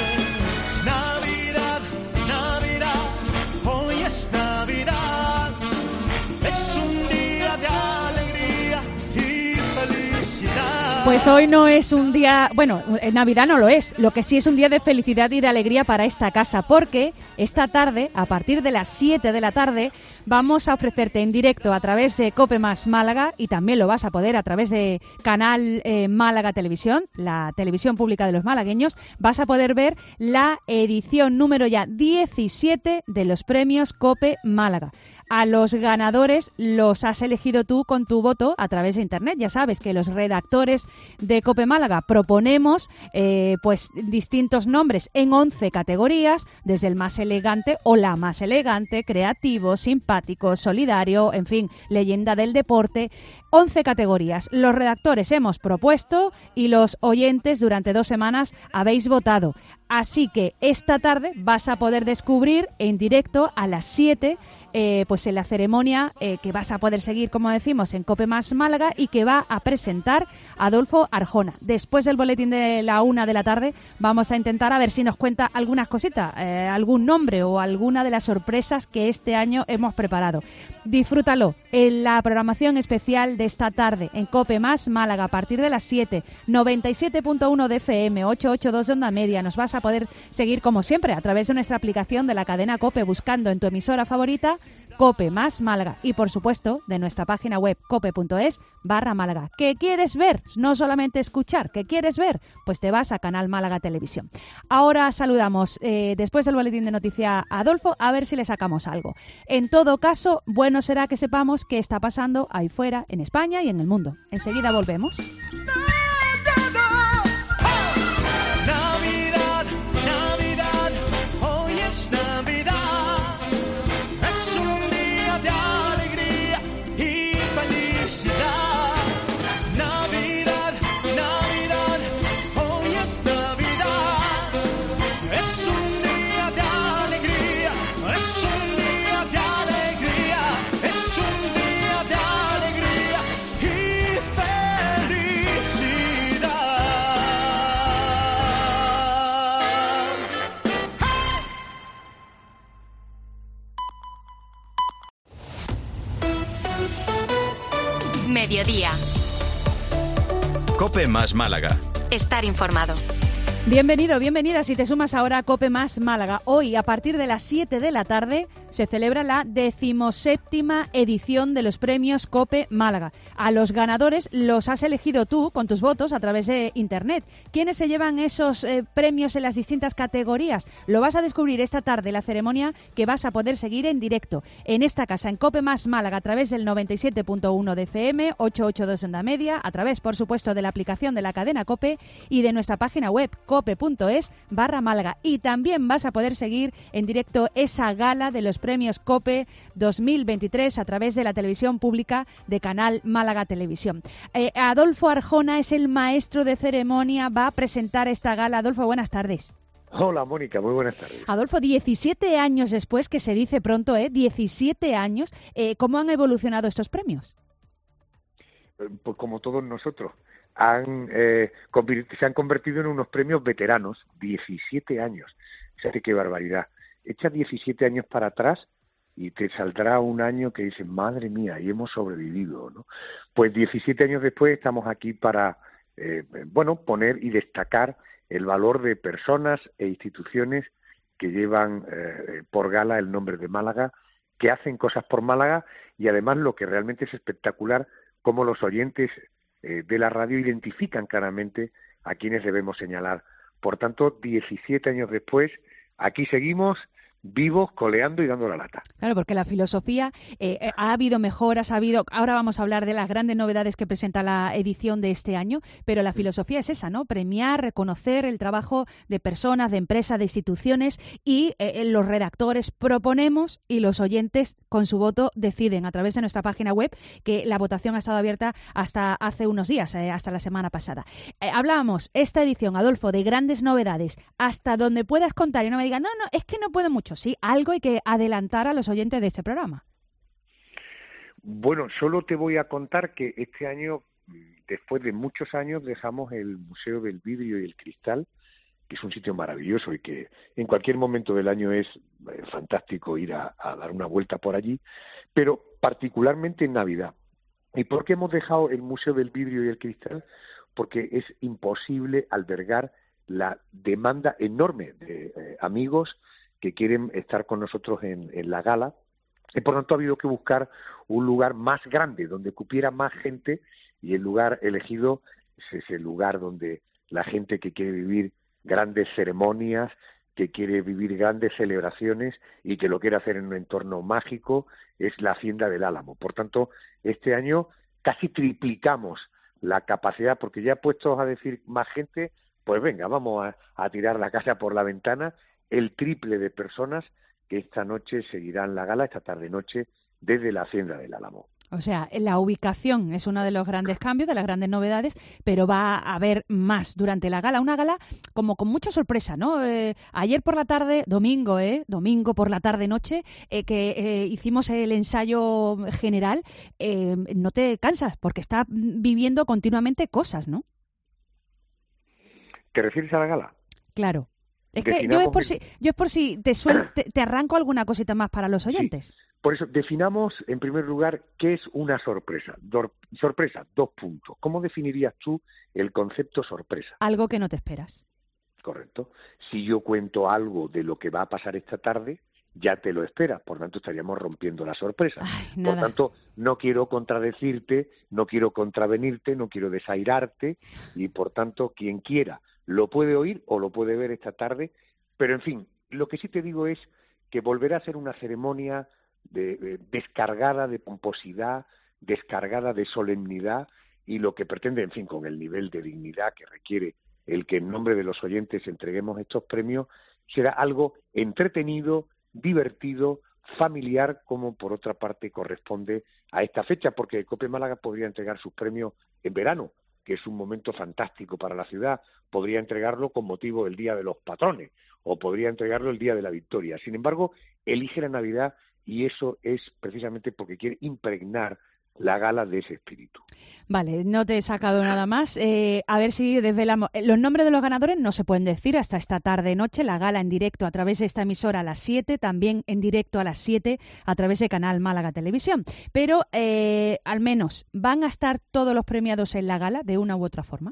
Navidad, Navidad, hoy es Navidad. Es un día de alegría y felicidad. Pues hoy no es un día, bueno, en Navidad no lo es, lo que sí es un día de felicidad y de alegría para esta casa, porque esta tarde, a partir de las siete de la tarde, vamos a ofrecerte en directo a través de COPE Más Málaga, y también lo vas a poder a través de Canal eh, Málaga Televisión, la televisión pública de los malagueños, vas a poder ver la edición número ya diecisiete de los premios COPE Málaga. A los ganadores los has elegido tú con tu voto a través de Internet. Ya sabes que los redactores de COPE Málaga proponemos eh, pues distintos nombres en once categorías, desde el más elegante o la más elegante, creativo, simpático, solidario, en fin, leyenda del deporte. once categorías. Los redactores hemos propuesto y los oyentes durante dos semanas habéis votado. Así que esta tarde vas a poder descubrir en directo a las siete eh, pues en la ceremonia eh, que vas a poder seguir, como decimos, en COPE Más Málaga, y que va a presentar Adolfo Arjona. Después del boletín de la una de la tarde vamos a intentar a ver si nos cuenta algunas cositas, eh, algún nombre o alguna de las sorpresas que este año hemos preparado. Disfrútalo en la programación especial de esta tarde en COPE Más Málaga a partir de las siete, noventa y siete punto uno de F M, ochocientos ochenta y dos de onda media. Nos vas a poder seguir como siempre a través de nuestra aplicación de la cadena COPE, buscando en tu emisora favorita COPE Más Málaga, y por supuesto de nuestra página web cope.es barra Málaga. ¿Qué quieres ver? No solamente escuchar, ¿qué quieres ver? Pues te vas a Canal Málaga Televisión. Ahora saludamos eh, después del boletín de noticia a Adolfo, a ver si le sacamos algo. En todo caso, bueno será que sepamos qué está pasando ahí fuera, en España y en el mundo. Enseguida volvemos. mediodía. COPE más Málaga. Estar informado. Bienvenido, bienvenida si te sumas ahora a COPE más Málaga. Hoy, a partir de las siete de la tarde, se celebra la decimoséptima edición de los premios COPE Málaga. A los ganadores los has elegido tú con tus votos a través de Internet. ¿Quiénes se llevan esos eh, premios en las distintas categorías? Lo vas a descubrir esta tarde, la ceremonia que vas a poder seguir en directo en esta casa, en COPE más Málaga, a través del noventa y siete punto uno de F M, ochocientos ochenta y dos en la media, a través, por supuesto, de la aplicación de la cadena COPE y de nuestra página web cope.es barra Málaga. Y también vas a poder seguir en directo esa gala de los premios COPE dos mil veintitrés a través de la televisión pública de Canal Málaga Televisión. Eh, Adolfo Arjona es el maestro de ceremonia, va a presentar esta gala. Adolfo, buenas tardes. Hola, Mónica, muy buenas tardes. Adolfo, diecisiete años después, que se dice pronto, ¿eh? diecisiete años, eh, ¿cómo han evolucionado estos premios? Pues como todos nosotros. Han, eh, se han convertido en unos premios veteranos, diecisiete años. Fíjate qué barbaridad. Echa diecisiete años para atrás y te saldrá un año que dices, madre mía, y hemos sobrevivido, ¿no? Pues diecisiete años después estamos aquí para, eh, bueno, poner y destacar el valor de personas e instituciones que llevan eh, por gala el nombre de Málaga, que hacen cosas por Málaga y además lo que realmente es espectacular, cómo los oyentes de la radio identifican claramente a quienes debemos señalar. Por tanto, diecisiete años después, aquí seguimos vivos, coleando y dando la lata. Claro, porque la filosofía, eh, eh, ha habido mejoras, ha habido... Ahora vamos a hablar de las grandes novedades que presenta la edición de este año, pero la filosofía es esa, ¿no? Premiar, reconocer el trabajo de personas, de empresas, de instituciones y eh, los redactores proponemos y los oyentes con su voto deciden a través de nuestra página web, que la votación ha estado abierta hasta hace unos días, eh, hasta la semana pasada. Eh, hablábamos esta edición, Adolfo, de grandes novedades, hasta donde puedas contar y no me digas, no, no, es que no puedo mucho. Sí, algo hay que adelantar a los oyentes de este programa. Bueno, solo te voy a contar que este año, después de muchos años, dejamos el Museo del Vidrio y el Cristal, que es un sitio maravilloso y que en cualquier momento del año es eh, fantástico ir a, a dar una vuelta por allí, pero particularmente en Navidad. ¿Y por qué hemos dejado el Museo del Vidrio y el Cristal? Porque es imposible albergar la demanda enorme de eh, amigos que quieren estar con nosotros en, en la gala, y por tanto ha habido que buscar un lugar más grande, donde cupiera más gente, y el lugar elegido es ese lugar donde la gente que quiere vivir grandes ceremonias, que quiere vivir grandes celebraciones y que lo quiere hacer en un entorno mágico, es la Hacienda del Álamo. Por tanto, este año casi triplicamos la capacidad, porque ya puestos a decir más gente, pues venga, vamos a, a tirar la casa por la ventana, el triple de personas que esta noche seguirán la gala, esta tarde-noche, desde la Hacienda del Álamo. O sea, la ubicación es uno de los grandes cambios, de las grandes novedades, pero va a haber más durante la gala. Una gala como con mucha sorpresa, ¿no? Eh, ayer por la tarde, domingo, ¿eh? Domingo por la tarde-noche, eh, que eh, hicimos el ensayo general, eh, no te cansas porque está viviendo continuamente cosas, ¿no? ¿Te refieres a la gala? Claro. Es que yo es por si, yo es por si te, suel, te, te arranco alguna cosita más para los oyentes. Sí. Por eso, definamos en primer lugar qué es una sorpresa. Dor, sorpresa, dos puntos. ¿Cómo definirías tú el concepto sorpresa? Algo que no te esperas. Correcto. Si yo cuento algo de lo que va a pasar esta tarde, ya te lo esperas. Por tanto, estaríamos rompiendo la sorpresa. Ay, por tanto, no quiero contradecirte, no quiero contravenirte, no quiero desairarte y, por tanto, quien quiera lo puede oír o lo puede ver esta tarde, pero en fin, lo que sí te digo es que volverá a ser una ceremonia de, de, descargada de pomposidad, descargada de solemnidad y lo que pretende, en fin, con el nivel de dignidad que requiere el que en nombre de los oyentes entreguemos estos premios, será algo entretenido, divertido, familiar, como por otra parte corresponde a esta fecha, porque COPE Málaga podría entregar sus premios en verano, que es un momento fantástico para la ciudad, podría entregarlo con motivo del Día de los Patrones, o podría entregarlo el Día de la Victoria. Sin embargo, elige la Navidad y eso es precisamente porque quiere impregnar la gala de ese espíritu. Vale, no te he sacado nada más. Eh, a ver si desvelamos. Los nombres de los ganadores no se pueden decir hasta esta tarde-noche. La gala en directo a través de esta emisora a las siete, también en directo a las siete a través de Canal Málaga Televisión. Pero eh, al menos, ¿van a estar todos los premiados en la gala de una u otra forma?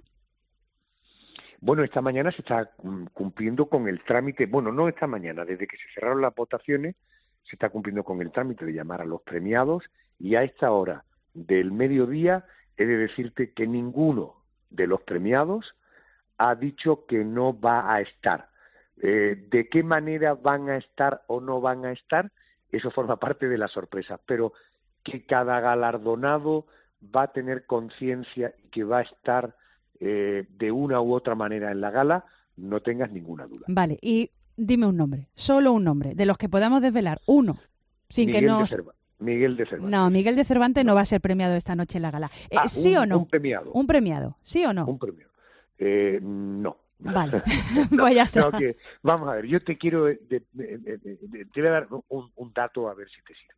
Bueno, esta mañana se está cumpliendo con el trámite, bueno, no esta mañana, desde que se cerraron las votaciones, se está cumpliendo con el trámite de llamar a los premiados y a esta hora del mediodía he de decirte que ninguno de los premiados ha dicho que no va a estar. Eh, ¿De qué manera van a estar o no van a estar? Eso forma parte de las sorpresas, pero que cada galardonado va a tener conciencia y que va a estar eh, de una u otra manera en la gala, no tengas ninguna duda. Vale, y dime un nombre, solo un nombre, de los que podamos desvelar, uno, sin Miguel que nos... de Cervantes. Miguel de Cervantes. No, Miguel de Cervantes no. no va a ser premiado esta noche en la gala. Eh, ah, ¿Sí un, o no? Un premiado. Un premiado, ¿sí o no? Un premiado. Eh, no. Vale, no, pues ya está. No, que, vamos a ver, yo te quiero, de, de, de, de, de, te voy a dar un, un dato a ver si te sirve.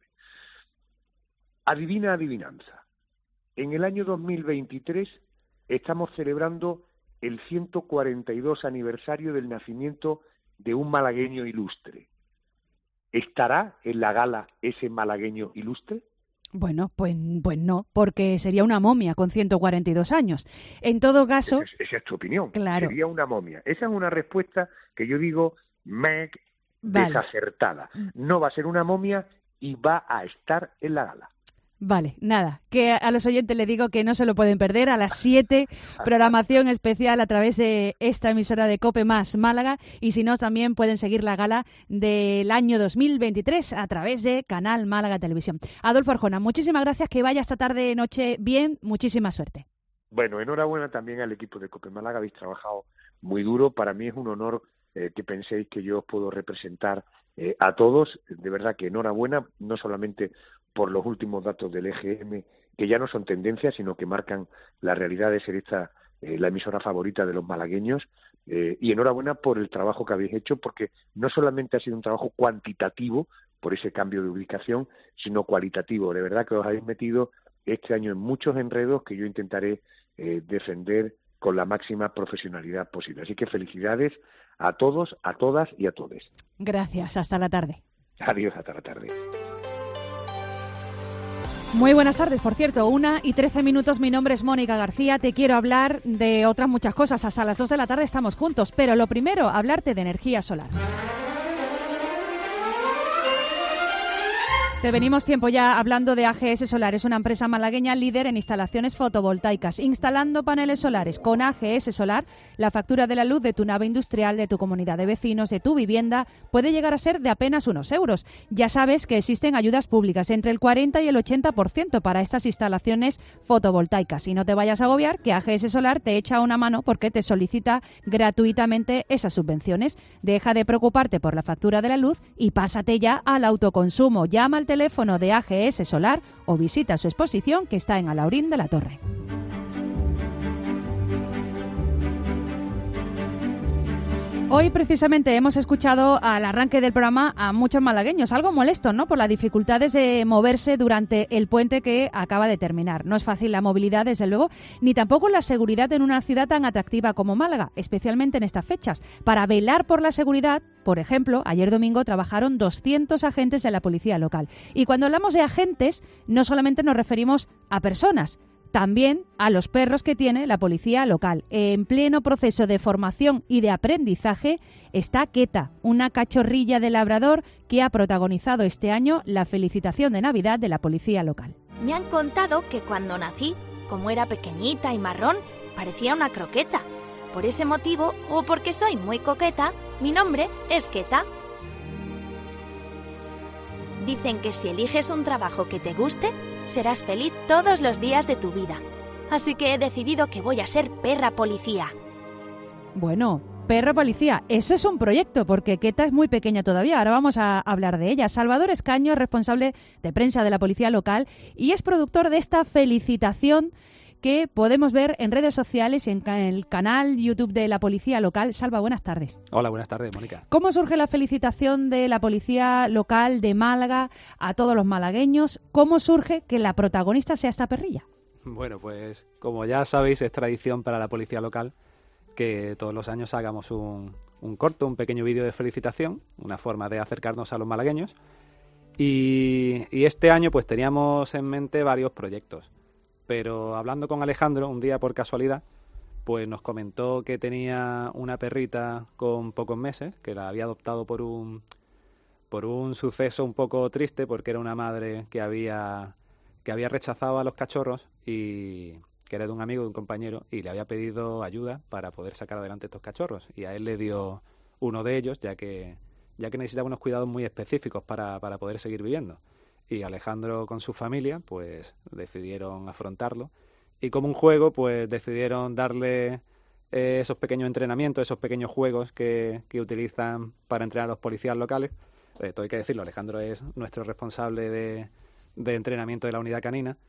Adivina adivinanza. En el año dos mil veintitrés estamos celebrando el ciento cuarenta y dos aniversario del nacimiento de un malagueño ilustre. ¿Estará en la gala ese malagueño ilustre? Bueno, pues, pues no, porque sería una momia con ciento cuarenta y dos años. En todo caso... Esa es, esa es tu opinión. Claro. Sería una momia. Esa es una respuesta que yo digo me vale. desacertada. No va a ser una momia y va a estar en la gala. Vale, nada, que a los oyentes les digo que no se lo pueden perder a las siete, programación especial a través de esta emisora de COPE más Málaga, y si no también pueden seguir la gala del año dos mil veintitrés a través de Canal Málaga Televisión. Adolfo Arjona, muchísimas gracias, que vaya esta tarde noche bien, muchísima suerte. Bueno, enhorabuena también al equipo de COPE Málaga, habéis trabajado muy duro, para mí es un honor eh, que penséis que yo os puedo representar eh, a todos, de verdad que enhorabuena, no solamente por los últimos datos del E G M, que ya no son tendencias, sino que marcan la realidad de ser esta eh, la emisora favorita de los malagueños, eh, y enhorabuena por el trabajo que habéis hecho, porque no solamente ha sido un trabajo cuantitativo por ese cambio de ubicación, sino cualitativo. De verdad que os habéis metido este año en muchos enredos que yo intentaré eh, defender con la máxima profesionalidad posible. Así que felicidades a todos, a todas y a todes. Gracias, hasta la tarde. Adiós, hasta la tarde. Muy buenas tardes, por cierto, una y trece minutos, mi nombre es Mónica García, te quiero hablar de otras muchas cosas, hasta las dos de la tarde estamos juntos, pero lo primero, hablarte de energía solar. Te venimos tiempo ya hablando de A G S Solar, es una empresa malagueña líder en instalaciones fotovoltaicas. Instalando paneles solares con A G S Solar, la factura de la luz de tu nave industrial, de tu comunidad de vecinos, de tu vivienda, puede llegar a ser de apenas unos euros. Ya sabes que existen ayudas públicas entre el cuarenta y el ochenta por ciento para estas instalaciones fotovoltaicas. Y no te vayas a agobiar, que A G S Solar te echa una mano porque te solicita gratuitamente esas subvenciones. Deja de preocuparte por la factura de la luz y pásate ya al autoconsumo. Llama al teléfono de A G S Solar o visita su exposición que está en Alaurín de la Torre. Hoy precisamente hemos escuchado al arranque del programa a muchos malagueños, algo molesto, ¿no?, por las dificultades de moverse durante el puente que acaba de terminar. No es fácil la movilidad, desde luego, ni tampoco la seguridad en una ciudad tan atractiva como Málaga, especialmente en estas fechas. Para velar por la seguridad, por ejemplo, ayer domingo trabajaron doscientos agentes de la policía local. Y cuando hablamos de agentes, no solamente nos referimos a personas, también a los perros que tiene la policía local. En pleno proceso de formación y de aprendizaje está Queta, una cachorrilla de labrador que ha protagonizado este año la felicitación de Navidad de la policía local. Me han contado que cuando nací, como era pequeñita y marrón, parecía una croqueta. Por ese motivo, o porque soy muy coqueta, mi nombre es Queta. Dicen que si eliges un trabajo que te guste, serás feliz todos los días de tu vida. Así que he decidido que voy a ser perra policía. Bueno, perra policía, eso es un proyecto, porque Queta es muy pequeña todavía. Ahora vamos a hablar de ella. Salvador Escaño es responsable de prensa de la policía local y es productor de esta felicitación que podemos ver en redes sociales y en el canal YouTube de la Policía Local. Salva, buenas tardes. Hola, buenas tardes, Mónica. ¿Cómo surge la felicitación de la Policía Local de Málaga a todos los malagueños? ¿Cómo surge que la protagonista sea esta perrilla? Bueno, pues como ya sabéis, es tradición para la Policía Local que todos los años hagamos un, un corto, un pequeño vídeo de felicitación, una forma de acercarnos a los malagueños. Y, y este año pues teníamos en mente varios proyectos, pero hablando con Alejandro un día por casualidad, pues nos comentó que tenía una perrita con pocos meses, que la había adoptado por un, por un suceso un poco triste, porque era una madre que había, que había rechazado a los cachorros, y que era de un amigo, de un compañero, y le había pedido ayuda para poder sacar adelante estos cachorros, y a él le dio uno de ellos, ya que... ya que necesitaba unos cuidados muy específicos para, para poder seguir viviendo. Y Alejandro con su familia, pues decidieron afrontarlo. Y como un juego, pues decidieron darle eh, esos pequeños entrenamientos, esos pequeños juegos que, que utilizan para entrenar a los policías locales. Eh, todo hay que decirlo, Alejandro es nuestro responsable de, de entrenamiento de la unidad canina.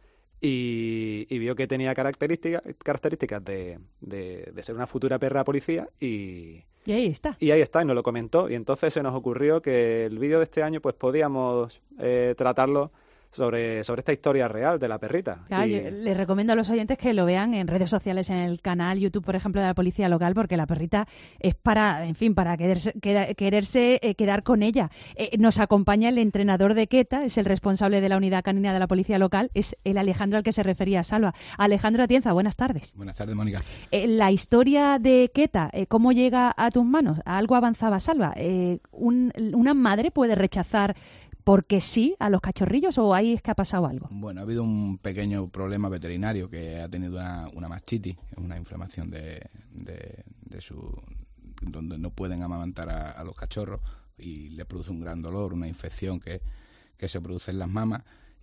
Y, y vio que tenía características, características de, de, de ser una futura perra policía y... Y ahí está. Y ahí está, y nos lo comentó. Y entonces se nos ocurrió que el vídeo de este año pues podíamos eh, tratarlo sobre, sobre esta historia real de la perrita. Claro, y... yo les recomiendo a los oyentes que lo vean en redes sociales, en el canal YouTube, por ejemplo, de la Policía Local, porque la perrita es para, en fin, para quererse, queda, quererse eh, quedar con ella. Eh, nos acompaña el entrenador de Queta, es el responsable de la unidad canina de la Policía Local, es el Alejandro al que se refería Salva. Alejandro Atienza, buenas tardes. Buenas tardes, Mónica. Eh, la historia de Queta, eh, ¿cómo llega a tus manos? Algo avanzaba Salva. Eh, un, ¿Una madre puede rechazar porque sí a los cachorrillos o ahí es que ha pasado algo? Bueno, ha habido un pequeño problema veterinario, que ha tenido una, una mastitis, una inflamación de, de, de su... donde no pueden amamantar a, a los cachorros, y le produce un gran dolor, una infección que, que se produce en las mamas,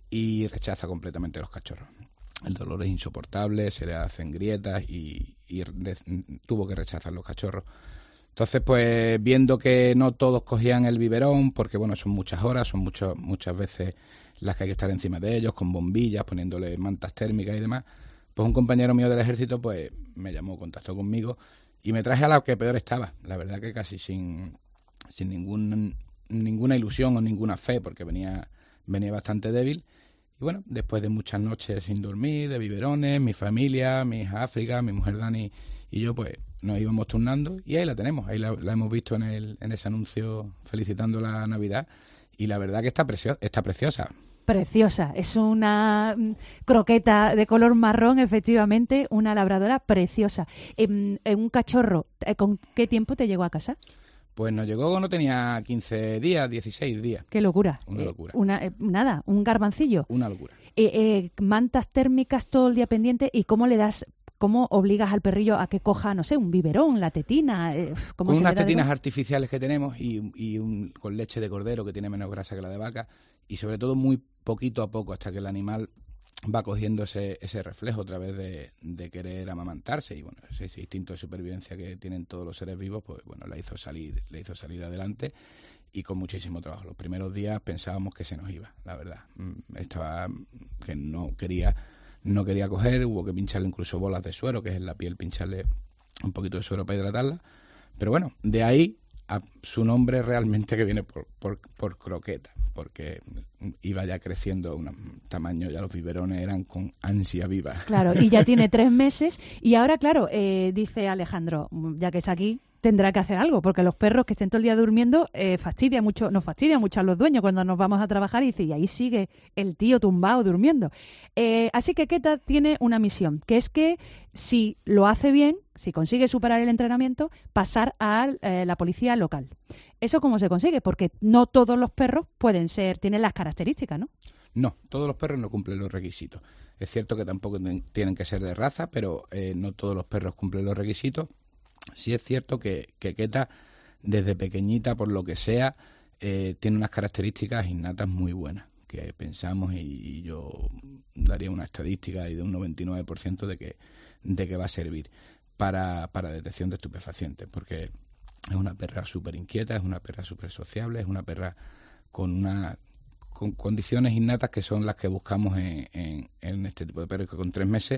y rechaza completamente a los cachorros. El dolor es insoportable, se le hacen grietas y, y de, tuvo que rechazar los cachorros. Entonces, pues, viendo que no todos cogían el biberón, porque, bueno, son muchas horas, son mucho, muchas veces las que hay que estar encima de ellos, con bombillas, poniéndole mantas térmicas y demás, pues un compañero mío del ejército, pues, me llamó, contactó conmigo y me traje a la que peor estaba. La verdad que casi sin, sin ningún, ninguna ilusión o ninguna fe, porque venía, venía bastante débil. Y bueno, después de muchas noches sin dormir, de biberones, mi familia, mi hija África, mi mujer Dani y yo, pues nos íbamos turnando y ahí la tenemos. Ahí la, la hemos visto en, el, en ese anuncio felicitando la Navidad, y la verdad que está, precio, está preciosa. Preciosa, es una croqueta de color marrón, efectivamente, una labradora preciosa. Eh, un cachorro, ¿con qué tiempo te llegó a casa? Pues nos llegó cuando tenía quince días, dieciséis días. ¡Qué locura! Una locura. Eh, una, eh, nada, un garbancillo. Una locura. Eh, eh, mantas térmicas todo el día pendiente, ¿y cómo le das, cómo obligas al perrillo a que coja, no sé, un biberón, la tetina? Eh, ¿cómo con se unas le da tetinas de... artificiales que tenemos y, y un, con leche de cordero que tiene menos grasa que la de vaca, y sobre todo muy poquito a poco, hasta que el animal va cogiendo ese, ese reflejo a través de, de querer amamantarse, y bueno, ese, ese instinto de supervivencia que tienen todos los seres vivos, pues bueno, la hizo salir, le hizo salir adelante, y con muchísimo trabajo. Los primeros días pensábamos que se nos iba, la verdad. Estaba que no quería, no quería coger, hubo que pincharle incluso bolas de suero, que es en la piel, pincharle un poquito de suero para hidratarla. Pero bueno, de ahí a su nombre realmente, que viene por, por, por croqueta, porque iba ya creciendo un tamaño, ya los biberones eran con ansia viva. Claro, y ya tiene tres meses, y ahora, claro, eh, dice Alejandro, ya que está aquí, tendrá que hacer algo, porque los perros que estén todo el día durmiendo eh, fastidia mucho, nos fastidia mucho a los dueños cuando nos vamos a trabajar, y dice, y ahí sigue el tío tumbado durmiendo. Eh, así que Queta tiene una misión, que es que si lo hace bien, si consigue superar el entrenamiento, pasar a eh, la policía local. ¿Eso cómo se consigue? Porque no todos los perros pueden ser, tienen las características, ¿no? No, todos los perros no cumplen los requisitos. Es cierto que tampoco tienen que ser de raza, pero eh, no todos los perros cumplen los requisitos. Sí es cierto que, que Queta, desde pequeñita, por lo que sea, eh, tiene unas características innatas muy buenas, que pensamos, y, y yo daría una estadística y de un noventa y nueve por ciento de que, de que va a servir para, para detección de estupefacientes, porque es una perra súper inquieta, es una perra súper sociable, es una perra con una con condiciones innatas que son las que buscamos en, en, en este tipo de perros, que con tres meses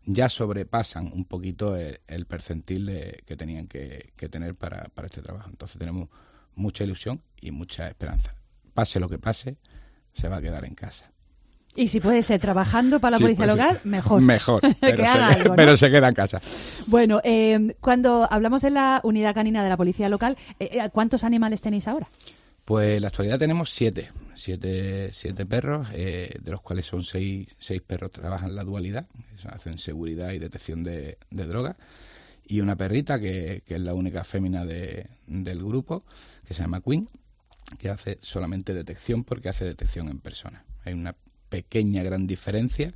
ya sobrepasan un poquito el, el percentil de, que tenían que, que tener para, para este trabajo. Entonces tenemos mucha ilusión y mucha esperanza. Pase lo que pase, se va a quedar en casa. Y si puede ser trabajando para la Sí, policía pues, local, mejor. Mejor, pero, que se, haga algo, ¿no? pero se queda en casa. Bueno, eh, cuando hablamos de la unidad canina de la policía local, eh, ¿cuántos animales tenéis ahora? Pues en la actualidad tenemos siete, siete, siete perros, eh, de los cuales son seis, seis perros trabajan la dualidad, eso, hacen seguridad y detección de, de drogas, y una perrita que, que es la única fémina de, del grupo, que se llama Queen, que hace solamente detección porque hace detección en persona. Hay una pequeña gran diferencia,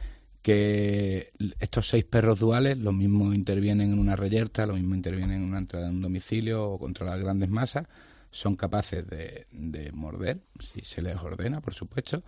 que estos seis perros duales, los mismos intervienen en una reyerta, los mismos intervienen en una entrada en un domicilio o controlar grandes masas, son capaces de, de morder, si se les ordena, por supuesto,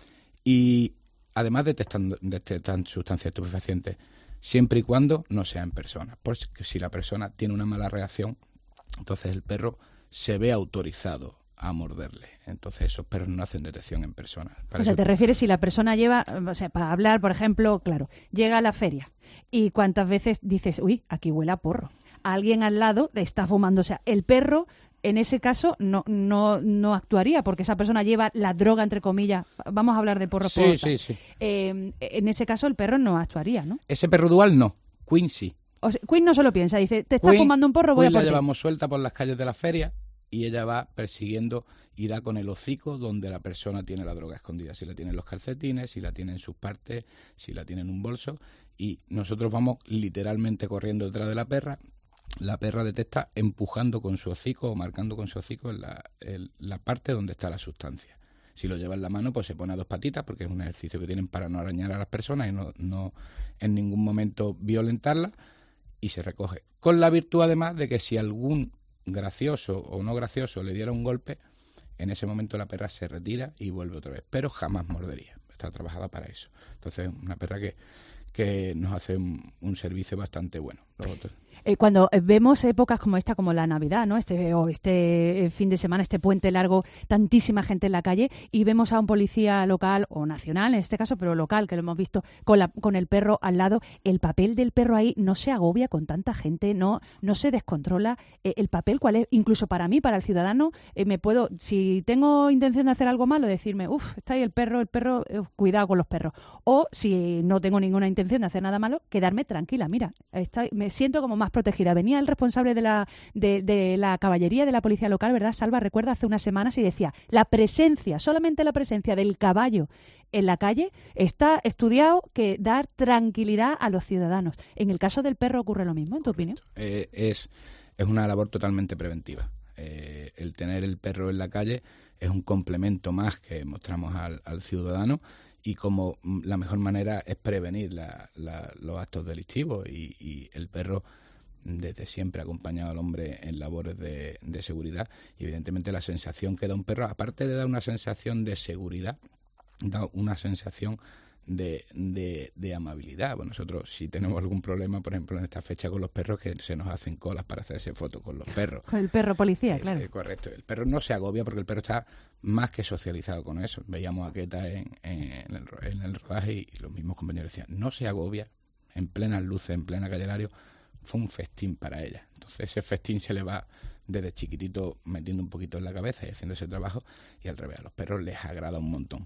y además detectan, detectan sustancias estupefacientes, siempre y cuando no sea en persona. Pues que si la persona tiene una mala reacción, entonces el perro se ve autorizado a morderle. Entonces esos perros no hacen detección en persona. Para O sea, eso... te refieres si la persona lleva, o sea, para hablar, por ejemplo, claro, llega a la feria y cuántas veces dices, uy, aquí huele a porro. Alguien al lado está fumando. O sea, el perro, en ese caso, no no no actuaría porque esa persona lleva la droga, entre comillas. Vamos a hablar de porro. Sí, por sí, sí. Eh, en ese caso, el perro no actuaría, ¿no? Ese perro dual no, Queen sí. O sea, Queen no se lo piensa, dice, te está Queen, fumando un porro, voy Queen a por la ti. llevamos suelta por las calles de la feria y ella va persiguiendo y da con el hocico donde la persona tiene la droga escondida. Si la tiene en los calcetines, si la tiene en sus partes, si la tiene en un bolso. Y nosotros vamos literalmente corriendo detrás de la perra. La perra detecta empujando con su hocico o marcando con su hocico en la, en la parte donde está la sustancia. Si lo lleva en la mano, pues se pone a dos patitas porque es un ejercicio que tienen para no arañar a las personas y no, no en ningún momento violentarlas, y se recoge. Con la virtud, además, de que si algún gracioso o no gracioso le diera un golpe, en ese momento la perra se retira y vuelve otra vez, pero jamás mordería. Está trabajada para eso. Entonces, una perra que, que nos hace un, un servicio bastante bueno. Los otros... Eh, cuando vemos épocas como esta, como la Navidad, ¿no? Este o este fin de semana, este puente largo, tantísima gente en la calle, y vemos a un policía local o nacional, en este caso, pero local, que lo hemos visto con la, con el perro al lado, el papel del perro ahí no se agobia con tanta gente, no no se descontrola. Eh, el papel, ¿cuál es? Incluso para mí, para el ciudadano, eh, me puedo, si tengo intención de hacer algo malo, decirme, uff, está ahí el perro, el perro, eh, cuidado con los perros. O si no tengo ninguna intención de hacer nada malo, quedarme tranquila, mira, está, me siento como más protegida. Venía el responsable de la, de, de la caballería de la policía local, ¿verdad, Salva? Recuerda, hace unas semanas y decía, la presencia, solamente la presencia del caballo en la calle está estudiado que dar tranquilidad a los ciudadanos. En el caso del perro ocurre lo mismo, ¿en tu opinión? Eh, es, es una labor totalmente preventiva. Eh, el tener el perro en la calle es un complemento más que mostramos al, al ciudadano, y como la mejor manera es prevenir la, la, los actos delictivos, y, y el perro desde siempre ha acompañado al hombre en labores de, de seguridad, y evidentemente la sensación que da un perro, aparte de dar una sensación de seguridad, da una sensación de, de, de amabilidad. Bueno, nosotros si tenemos algún problema, por ejemplo en esta fecha con los perros, que se nos hacen colas para hacerse fotos con los perros. Con el perro policía, es, claro. Es correcto. El perro no se agobia porque el perro está más que socializado con eso. Veíamos a Queta en, en, el, en el rodaje y los mismos compañeros decían, no se agobia, en plenas luces, en plena calle Lario, fue un festín para ella. Entonces ese festín se le va desde chiquitito metiendo un poquito en la cabeza y haciendo ese trabajo, y al revés, a los perros les agrada un montón.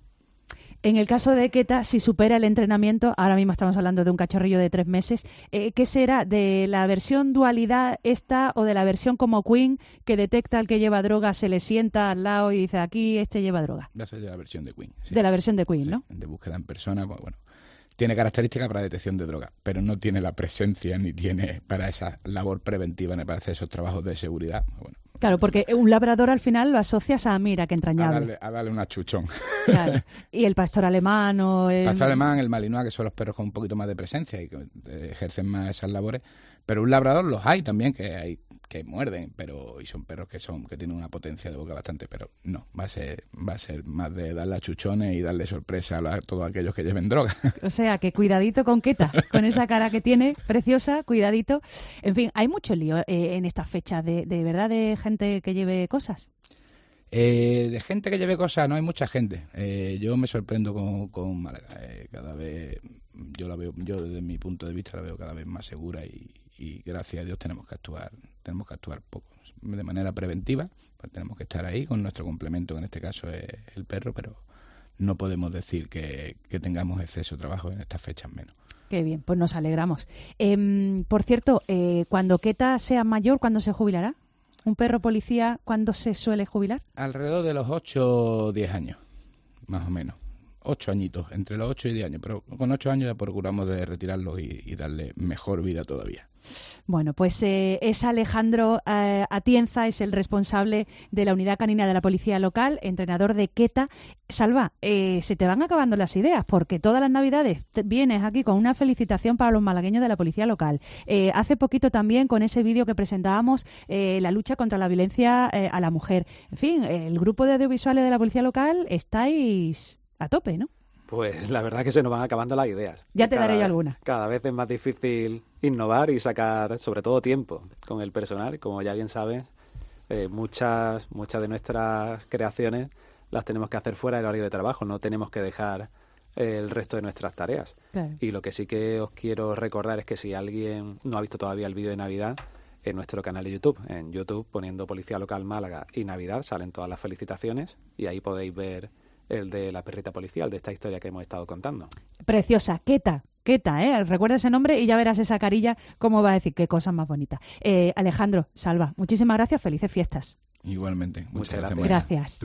En el caso de Queta, si supera el entrenamiento, ahora mismo estamos hablando de un cachorrillo de tres meses, eh, ¿qué será? ¿De la versión dualidad esta o de la versión como Queen, que detecta al que lleva droga, se le sienta al lado y dice, aquí este lleva droga? Va a ser de la versión de Queen. Sí. De la versión de Queen, sí, ¿no? De búsqueda en persona, pues bueno. Tiene características para detección de droga, pero no tiene la presencia ni tiene para esa labor preventiva, ni para hacer esos trabajos de seguridad. Bueno, claro, porque un labrador al final lo asocias a, mira, qué a entrañable. darle, a darle una chuchón. Claro. Y el pastor alemán o el... El pastor alemán, el malinois, que son los perros con un poquito más de presencia y que ejercen más esas labores. Pero un labrador los hay también, que hay que muerden, pero y son perros que son que tienen una potencia de boca bastante, pero no, va a ser va a ser más de darle a chuchones y darle sorpresa a, a todos aquellos que lleven droga. O sea, que cuidadito con Queta, con esa cara que tiene, preciosa, cuidadito. En fin, hay mucho lío eh, en estas fechas, de, de verdad, de gente que lleve cosas. Eh, de gente que lleve cosas, no hay mucha gente. Eh, yo me sorprendo con, con Málaga. Eh, cada vez yo la veo, yo desde mi punto de vista la veo cada vez más segura y, y gracias a Dios tenemos que actuar, tenemos que actuar poco, de manera preventiva. Pues tenemos que estar ahí con nuestro complemento, que en este caso es el perro, pero no podemos decir que, que tengamos exceso de trabajo en estas fechas menos. Qué bien, pues nos alegramos. Eh, por cierto, eh, cuando Queta sea mayor, ¿cuándo se jubilará? ¿Un perro policía cuándo se suele jubilar? Alrededor de los ocho o diez años, más o menos. ocho añitos, entre los ocho y diez años, pero con ocho años ya procuramos de retirarlo y, y darle mejor vida todavía. Bueno, pues eh, es Alejandro eh, Atienza, es el responsable de la unidad canina de la policía local, entrenador de Queta. Salva, eh, se te van acabando las ideas, porque todas las navidades te vienes aquí con una felicitación para los malagueños de la policía local. Eh, hace poquito también con ese vídeo que presentábamos, eh, la lucha contra la violencia eh, a la mujer. En fin, el grupo de audiovisuales de la policía local estáis a tope, ¿no? Pues la verdad es que se nos van acabando las ideas. Ya te cada, daré yo alguna. Cada vez es más difícil innovar y sacar, sobre todo, tiempo con el personal. Como ya bien sabes, eh, muchas, muchas de nuestras creaciones las tenemos que hacer fuera del horario de trabajo. No tenemos que dejar eh, el resto de nuestras tareas. Claro. Y lo que sí que os quiero recordar es que si alguien no ha visto todavía el vídeo de Navidad, en nuestro canal de YouTube, en YouTube, poniendo Policía Local Málaga y Navidad, salen todas las felicitaciones y ahí podéis ver el de la perrita policial, de esta historia que hemos estado contando. Preciosa, Queta, Queta, ¿eh? Recuerda ese nombre y ya verás esa carilla, cómo va a decir, qué cosa más bonita. Eh, Alejandro, Salva, muchísimas gracias, felices fiestas. Igualmente, muchas, muchas gracias.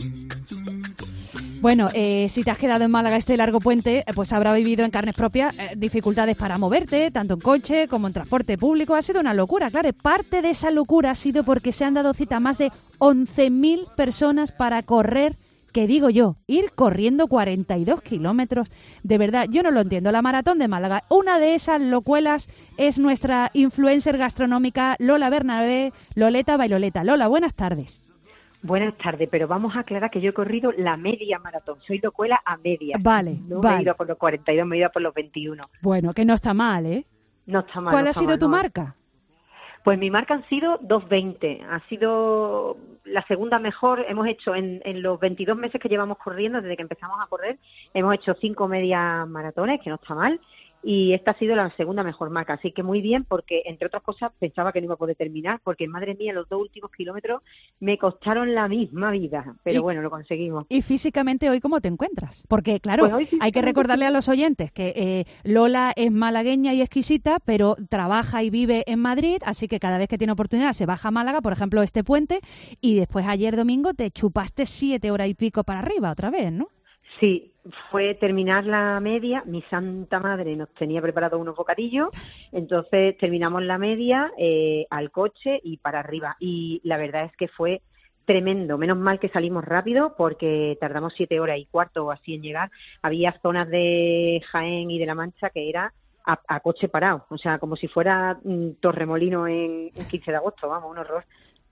Gracias. Bueno, eh, si te has quedado en Málaga este largo puente, eh, pues habrá vivido en carnes propias eh, dificultades para moverte, tanto en coche como en transporte público. Ha sido una locura, claro. Parte de esa locura ha sido porque se han dado cita más de once mil personas para correr, que digo yo, ir corriendo cuarenta y dos kilómetros. De verdad, yo no lo entiendo. La Maratón de Málaga, una de esas locuelas es nuestra influencer gastronómica Lola Bernabé, Loleta Bailoleta. Lola, buenas tardes. Buenas tardes, pero vamos a aclarar que yo he corrido la media maratón. Soy locuela a media. Vale, no vale. me he ido por los cuarenta y dos, me he ido por los veintiuno. Bueno, que no está mal, ¿eh? No está mal. ¿Cuál no ha está sido mal, tu no. marca? Pues mi marca han sido dos veinte. Ha sido la segunda mejor. Hemos hecho en, en los veintidós meses que llevamos corriendo, desde que empezamos a correr, hemos hecho cinco medias maratones, que no está mal. Y esta ha sido la segunda mejor marca, así que muy bien, porque entre otras cosas pensaba que no iba a poder terminar, porque madre mía, los dos últimos kilómetros me costaron la misma vida, pero y, bueno, lo conseguimos. ¿Y físicamente hoy cómo te encuentras? Porque claro, pues hay que recordarle a los oyentes que eh, Lola es malagueña y exquisita, pero trabaja y vive en Madrid, así que cada vez que tiene oportunidad se baja a Málaga, por ejemplo este puente, y después ayer domingo te chupaste siete horas y pico para arriba otra vez, ¿no? Sí, fue terminar la media, mi santa madre nos tenía preparado unos bocadillos, entonces terminamos la media eh, al coche y para arriba. Y la verdad es que fue tremendo, menos mal que salimos rápido porque tardamos siete horas y cuarto o así en llegar. Había zonas de Jaén y de La Mancha que era a, a coche parado, o sea, como si fuera mm, Torremolino en, en quince de agosto, vamos, un horror.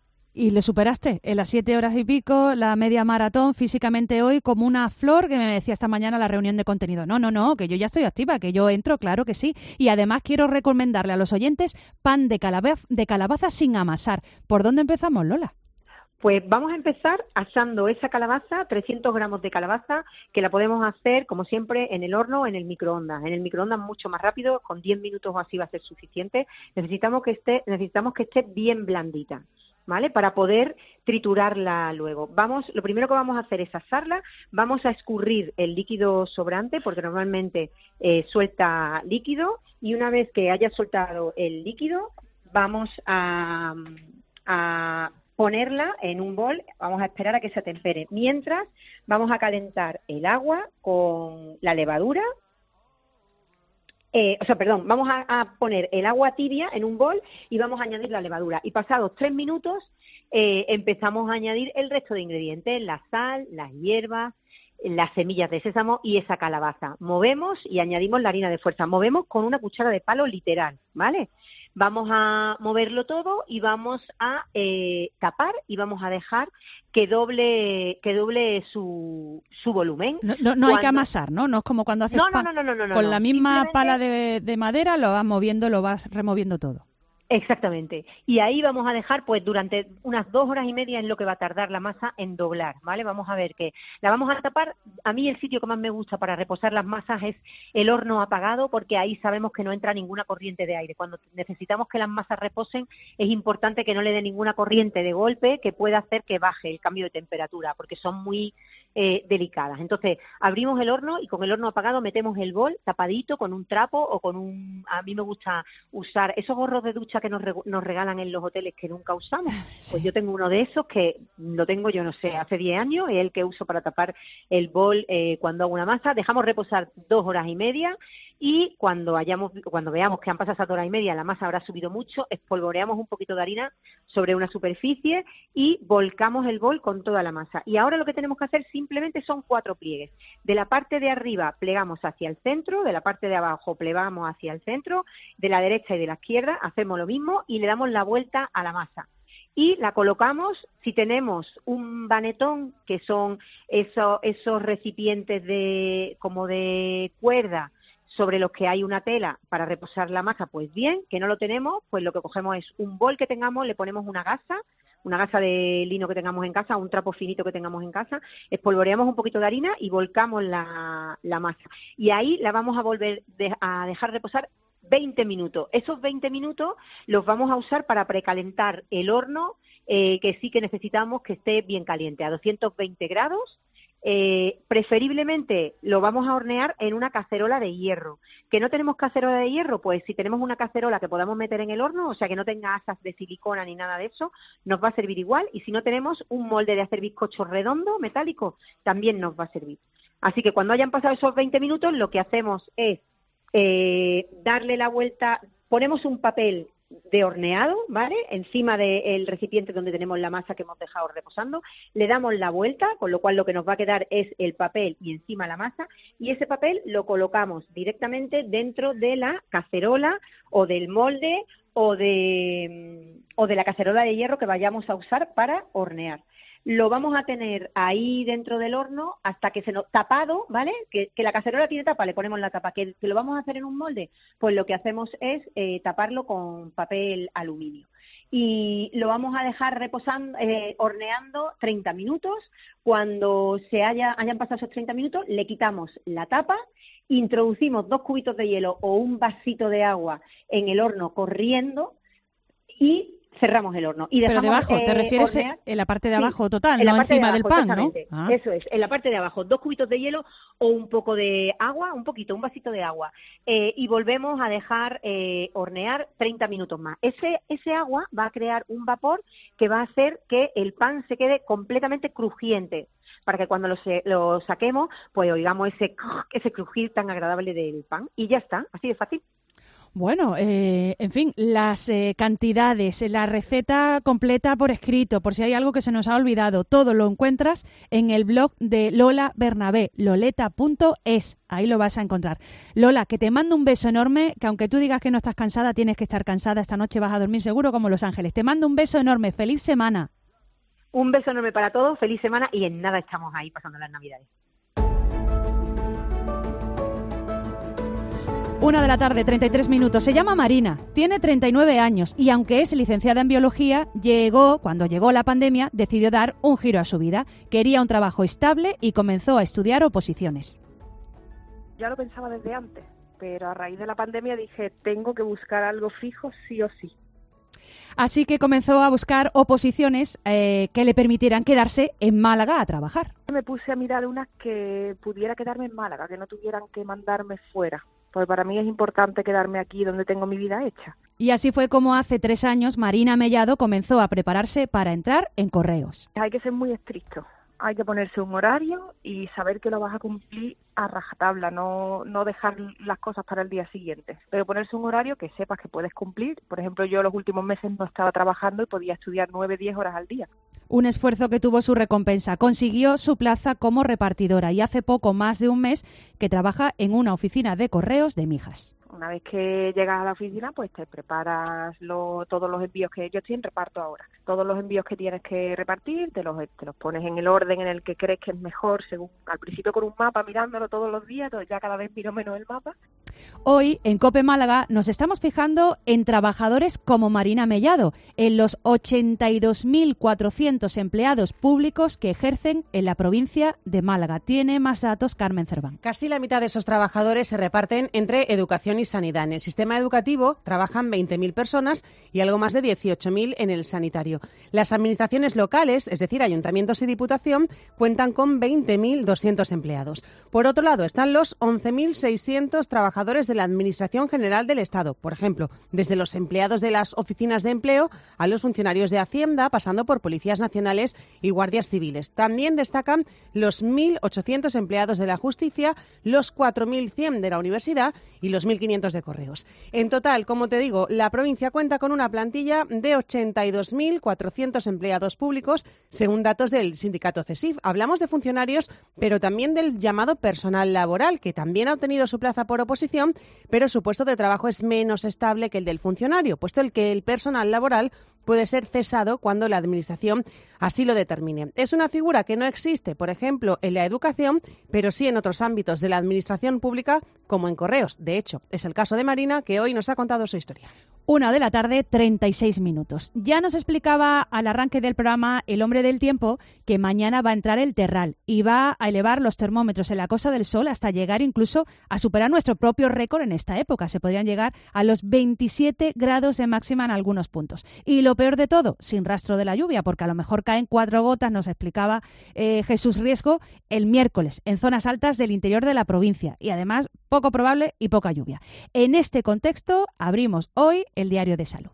Y le superaste en las siete horas y pico, la media maratón, físicamente hoy como una flor, que me decía esta mañana la reunión de contenido. No, no, no, que yo ya estoy activa, que yo entro, claro que sí. Y además quiero recomendarle a los oyentes pan de calabaza, de calabaza sin amasar. ¿Por dónde empezamos, Lola? Pues vamos a empezar asando esa calabaza, trescientos gramos de calabaza, que la podemos hacer, como siempre, en el horno o en el microondas. En el microondas mucho más rápido, con diez minutos o así va a ser suficiente. Necesitamos que esté, necesitamos que esté bien blandita, ¿vale? Para poder triturarla luego. Vamos, lo primero que vamos a hacer es asarla, vamos a escurrir el líquido sobrante, porque normalmente eh, suelta líquido, y una vez que haya soltado el líquido, vamos a, a ponerla en un bol, vamos a esperar a que se atempere. Mientras, vamos a calentar el agua con la levadura. Eh, o sea, perdón, vamos a, a poner el agua tibia en un bol y vamos a añadir la levadura. Y pasados tres minutos eh, empezamos a añadir el resto de ingredientes, la sal, las hierbas, las semillas de sésamo y esa calabaza. Movemos y añadimos la harina de fuerza. Movemos con una cuchara de palo literal, ¿vale? Vamos a moverlo todo y vamos a eh, tapar y vamos a dejar que doble que doble su, su volumen. No, no, no hay que amasar, ¿no? No es como cuando haces no, pan. No, no, no, no, no. Con no. la misma pala de, de madera lo vas moviendo, lo vas removiendo todo. Exactamente. Y ahí vamos a dejar, pues, durante unas dos horas y media en lo que va a tardar la masa en doblar, ¿vale? Vamos a ver que la vamos a tapar. A mí el sitio que más me gusta para reposar las masas es el horno apagado, porque ahí sabemos que no entra ninguna corriente de aire. Cuando necesitamos que las masas reposen, es importante que no le dé ninguna corriente de golpe que pueda hacer que baje el cambio de temperatura, porque son muy eh, delicadas. Entonces, abrimos el horno y con el horno apagado metemos el bol tapadito con un trapo o con un... A mí me gusta usar esos gorros de ducha que nos, re- nos regalan en los hoteles que nunca usamos. Sí. Pues yo tengo uno de esos que lo tengo, yo no sé, hace diez años, es el que uso para tapar el bol eh, cuando hago una masa. Dejamos reposar dos horas y media y cuando hayamos, cuando veamos que han pasado esas horas y media, la masa habrá subido mucho, espolvoreamos un poquito de harina sobre una superficie y volcamos el bol con toda la masa. Y ahora lo que tenemos que hacer simplemente son cuatro pliegues. De la parte de arriba plegamos hacia el centro, de la parte de abajo plegamos hacia el centro, de la derecha y de la izquierda hacemos lo mismo y le damos la vuelta a la masa. Y la colocamos, si tenemos un banetón, que son esos, esos recipientes de como de cuerda, sobre los que hay una tela para reposar la masa, pues bien. Que no lo tenemos, pues lo que cogemos es un bol que tengamos, le ponemos una gasa, una gasa de lino que tengamos en casa, un trapo finito que tengamos en casa, espolvoreamos un poquito de harina y volcamos la, la masa. Y ahí la vamos a volver de, a dejar reposar veinte minutos. Esos veinte minutos los vamos a usar para precalentar el horno, eh, que sí que necesitamos que esté bien caliente, a doscientos veinte grados. Eh, preferiblemente lo vamos a hornear en una cacerola de hierro. ¿Que no tenemos cacerola de hierro? Pues si tenemos una cacerola que podamos meter en el horno, o sea que no tenga asas de silicona ni nada de eso, nos va a servir igual. Y si no tenemos un molde de hacer bizcocho redondo, metálico, también nos va a servir. Así que cuando hayan pasado esos veinte minutos, lo que hacemos es eh, darle la vuelta, ponemos un papel de horneado, ¿vale?, encima del recipiente donde tenemos la masa que hemos dejado reposando, le damos la vuelta, con lo cual lo que nos va a quedar es el papel y encima la masa, y ese papel lo colocamos directamente dentro de la cacerola o del molde o de, o de la cacerola de hierro que vayamos a usar para hornear. Lo vamos a tener ahí dentro del horno hasta que se nos... tapado, ¿vale? Que, que la cacerola tiene tapa, le ponemos la tapa. ¿Que, que lo vamos a hacer en un molde? Pues lo que hacemos es eh, taparlo con papel aluminio. Y lo vamos a dejar reposando, eh, horneando treinta minutos. Cuando se haya, hayan pasado esos treinta minutos, le quitamos la tapa, introducimos dos cubitos de hielo o un vasito de agua en el horno corriendo y cerramos el horno. Y Pero debajo, eh, ¿te refieres hornear? en la parte de abajo Sí, total, en la no parte encima de del abajo, pan, ¿no? exactamente. Ah. Eso es, en la parte de abajo, dos cubitos de hielo o un poco de agua, un poquito, un vasito de agua, eh, y volvemos a dejar eh, hornear treinta minutos más. Ese, ese agua va a crear un vapor que va a hacer que el pan se quede completamente crujiente, para que cuando lo, se, lo saquemos, pues oigamos ese, ese crujir tan agradable del pan. Y ya está, así de fácil. Bueno, eh, en fin, las eh, cantidades, la receta completa por escrito, por si hay algo que se nos ha olvidado, todo lo encuentras en el blog de Lola Bernabé, loleta punto es. Ahí lo vas a encontrar. Lola, que te mando un beso enorme, que aunque tú digas que no estás cansada, tienes que estar cansada. Esta noche vas a dormir seguro como Los Ángeles. Te mando un beso enorme. ¡Feliz semana! Un beso enorme para todos, feliz semana y en nada estamos ahí pasando las Navidades. Una de la tarde, treinta y tres minutos. Se llama Marina, tiene treinta y nueve años y aunque es licenciada en biología, llegó, cuando llegó la pandemia, decidió dar un giro a su vida. Quería un trabajo estable y comenzó a estudiar oposiciones. Ya lo pensaba desde antes, pero a raíz de la pandemia dije, tengo que buscar algo fijo sí o sí. Así que comenzó a buscar oposiciones eh, que le permitieran quedarse en Málaga a trabajar. Me puse a mirar unas que pudiera quedarme en Málaga, que no tuvieran que mandarme fuera. Pues para mí es importante quedarme aquí donde tengo mi vida hecha. Y así fue como hace tres años Marina Mellado comenzó a prepararse para entrar en Correos. Hay que ser muy estricto, hay que ponerse un horario y saber que lo vas a cumplir a rajatabla, no, no dejar las cosas para el día siguiente, pero ponerse un horario que sepas que puedes cumplir. Por ejemplo, yo los últimos meses no estaba trabajando y podía estudiar nueve, diez horas al día. Un esfuerzo que tuvo su recompensa. Consiguió su plaza como repartidora y hace poco más de un mes que trabaja en una oficina de correos de Mijas. Una vez que llegas a la oficina, pues te preparas lo, todos los envíos que yo estoy en reparto ahora. Todos los envíos que tienes que repartir, te los, te los pones en el orden en el que crees que es mejor, según al principio con un mapa mirándolo todos los días, ya cada vez miro menos el mapa. Hoy, en COPE Málaga, nos estamos fijando en trabajadores como Marina Mellado, en los ochenta y dos mil cuatrocientos empleados públicos que ejercen en la provincia de Málaga. Tiene más datos Carmen Cerván. Casi la mitad de esos trabajadores se reparten entre educación y sanidad. En el sistema educativo trabajan veinte mil personas y algo más de dieciocho mil en el sanitario. Las administraciones locales, es decir, ayuntamientos y diputación, cuentan con veinte mil doscientos empleados. Por otro lado, están los once mil seiscientos trabajadores de la Administración General del Estado, por ejemplo, desde los empleados de las oficinas de empleo a los funcionarios de Hacienda, pasando por policías nacionales y guardias civiles. También destacan los mil ochocientos empleados de la justicia, los cuatro mil cien de la universidad y los mil quinientos de correos. En total, como te digo, la provincia cuenta con una plantilla de ochenta y dos mil cuatrocientos empleados públicos, según datos del sindicato CESIF. Hablamos de funcionarios, pero también del llamado personal laboral, que también ha obtenido su plaza por oposición, pero su puesto de trabajo es menos estable que el del funcionario, puesto el que el personal laboral puede ser cesado cuando la Administración así lo determine. Es una figura que no existe, por ejemplo, en la educación, pero sí en otros ámbitos de la Administración pública, como en correos. De hecho, es el caso de Marina, que hoy nos ha contado su historia. Una de la tarde, treinta y seis minutos. Ya nos explicaba al arranque del programa El Hombre del Tiempo que mañana va a entrar el terral y va a elevar los termómetros en la Costa del Sol hasta llegar incluso a superar nuestro propio récord en esta época. Se podrían llegar a los veintisiete grados de máxima en algunos puntos. Y lo peor de todo, sin rastro de la lluvia, porque a lo mejor caen cuatro gotas, nos explicaba eh, Jesús Riesco, el miércoles en zonas altas del interior de la provincia y además poco probable y poca lluvia. En este contexto abrimos hoy el Diario de Salud.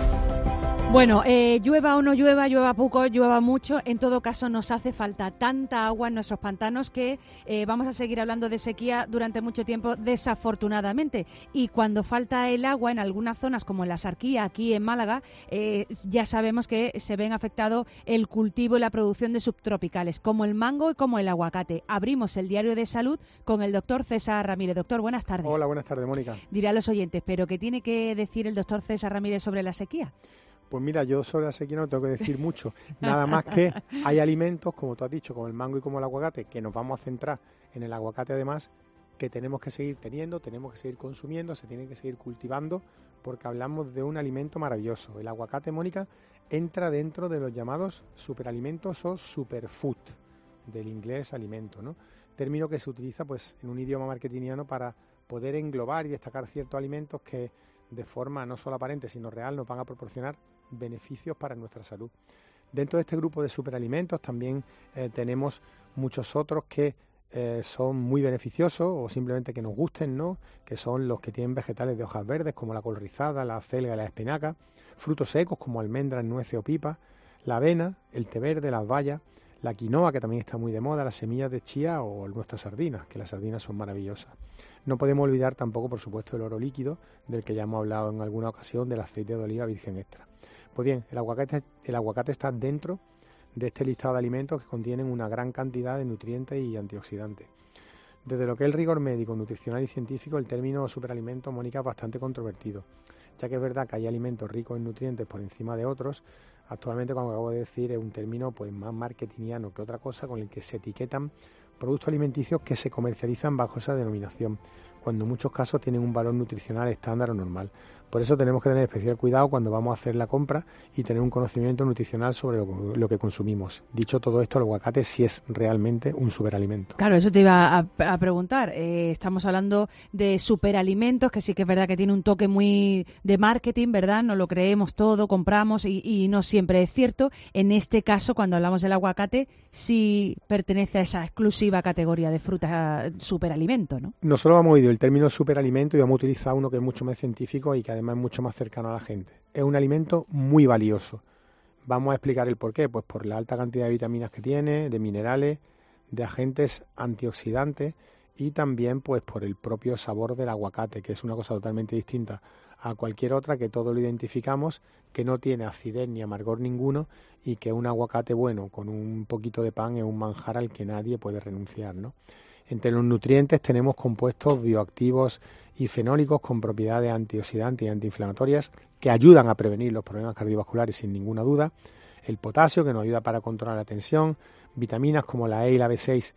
Bueno, eh, llueva o no llueva, llueva poco, llueva mucho, en todo caso nos hace falta tanta agua en nuestros pantanos que eh, vamos a seguir hablando de sequía durante mucho tiempo, desafortunadamente. Y cuando falta el agua en algunas zonas, como en la Sarquía, aquí en Málaga, eh, ya sabemos que se ven afectados el cultivo y la producción de subtropicales, como el mango y como el aguacate. Abrimos el Diario de Salud con el doctor César Ramírez. Doctor, buenas tardes. Hola, buenas tardes, Mónica. Diré a los oyentes, ¿pero qué tiene que decir el doctor César Ramírez sobre la sequía? Pues mira, yo sobre la sequía no tengo que decir mucho, nada más que hay alimentos, como tú has dicho, como el mango y como el aguacate, que nos vamos a centrar en el aguacate además, que tenemos que seguir teniendo, tenemos que seguir consumiendo, se tienen que seguir cultivando, porque hablamos de un alimento maravilloso. El aguacate, Mónica, entra dentro de los llamados superalimentos o superfood, del inglés alimento, ¿no? Término que se utiliza pues en un idioma marketingiano para poder englobar y destacar ciertos alimentos que de forma no solo aparente sino real nos van a proporcionar beneficios para nuestra salud. Dentro de este grupo de superalimentos también eh, tenemos muchos otros que eh, son muy beneficiosos o simplemente que nos gusten, ¿no? Que son los que tienen vegetales de hojas verdes como la col rizada, la acelga y la espinaca, frutos secos como almendras, nueces o pipas, la avena, el té verde, las bayas, la quinoa, que también está muy de moda, las semillas de chía o nuestras sardinas, que las sardinas son maravillosas. No podemos olvidar tampoco, por supuesto, el oro líquido, del que ya hemos hablado en alguna ocasión, del aceite de oliva virgen extra. Pues bien, el aguacate, el aguacate está dentro de este listado de alimentos que contienen una gran cantidad de nutrientes y antioxidantes. Desde lo que es el rigor médico, nutricional y científico, el término superalimento, Mónica, es bastante controvertido, ya que es verdad que hay alimentos ricos en nutrientes por encima de otros. Actualmente, como acabo de decir, es un término pues más marketingiano que otra cosa, con el que se etiquetan productos alimenticios que se comercializan bajo esa denominación, cuando en muchos casos tienen un valor nutricional estándar o normal. Por eso tenemos que tener especial cuidado cuando vamos a hacer la compra y tener un conocimiento nutricional sobre lo, lo que consumimos. Dicho todo esto, el aguacate sí es realmente un superalimento. Claro, eso te iba a, a preguntar. Eh, estamos hablando de superalimentos, que sí que es verdad que tiene un toque muy de marketing, ¿verdad? No lo creemos todo, compramos y, y no siempre es cierto. En este caso, cuando hablamos del aguacate, sí pertenece a esa exclusiva categoría de fruta superalimento, ¿no? Nosotros hemos oído el término superalimento y vamos a utilizar uno que es mucho más científico y que además es mucho más cercano a la gente. Es un alimento muy valioso. Vamos a explicar el por qué. Pues por la alta cantidad de vitaminas que tiene, de minerales, de agentes antioxidantes y también pues por el propio sabor del aguacate, que es una cosa totalmente distinta a cualquier otra, que todos lo identificamos, que no tiene acidez ni amargor ninguno y que un aguacate bueno con un poquito de pan es un manjar al que nadie puede renunciar, ¿no? Entre los nutrientes tenemos compuestos bioactivos y fenólicos con propiedades antioxidantes y antiinflamatorias que ayudan a prevenir los problemas cardiovasculares sin ninguna duda, el potasio, que nos ayuda para controlar la tensión, vitaminas como la E y la B seis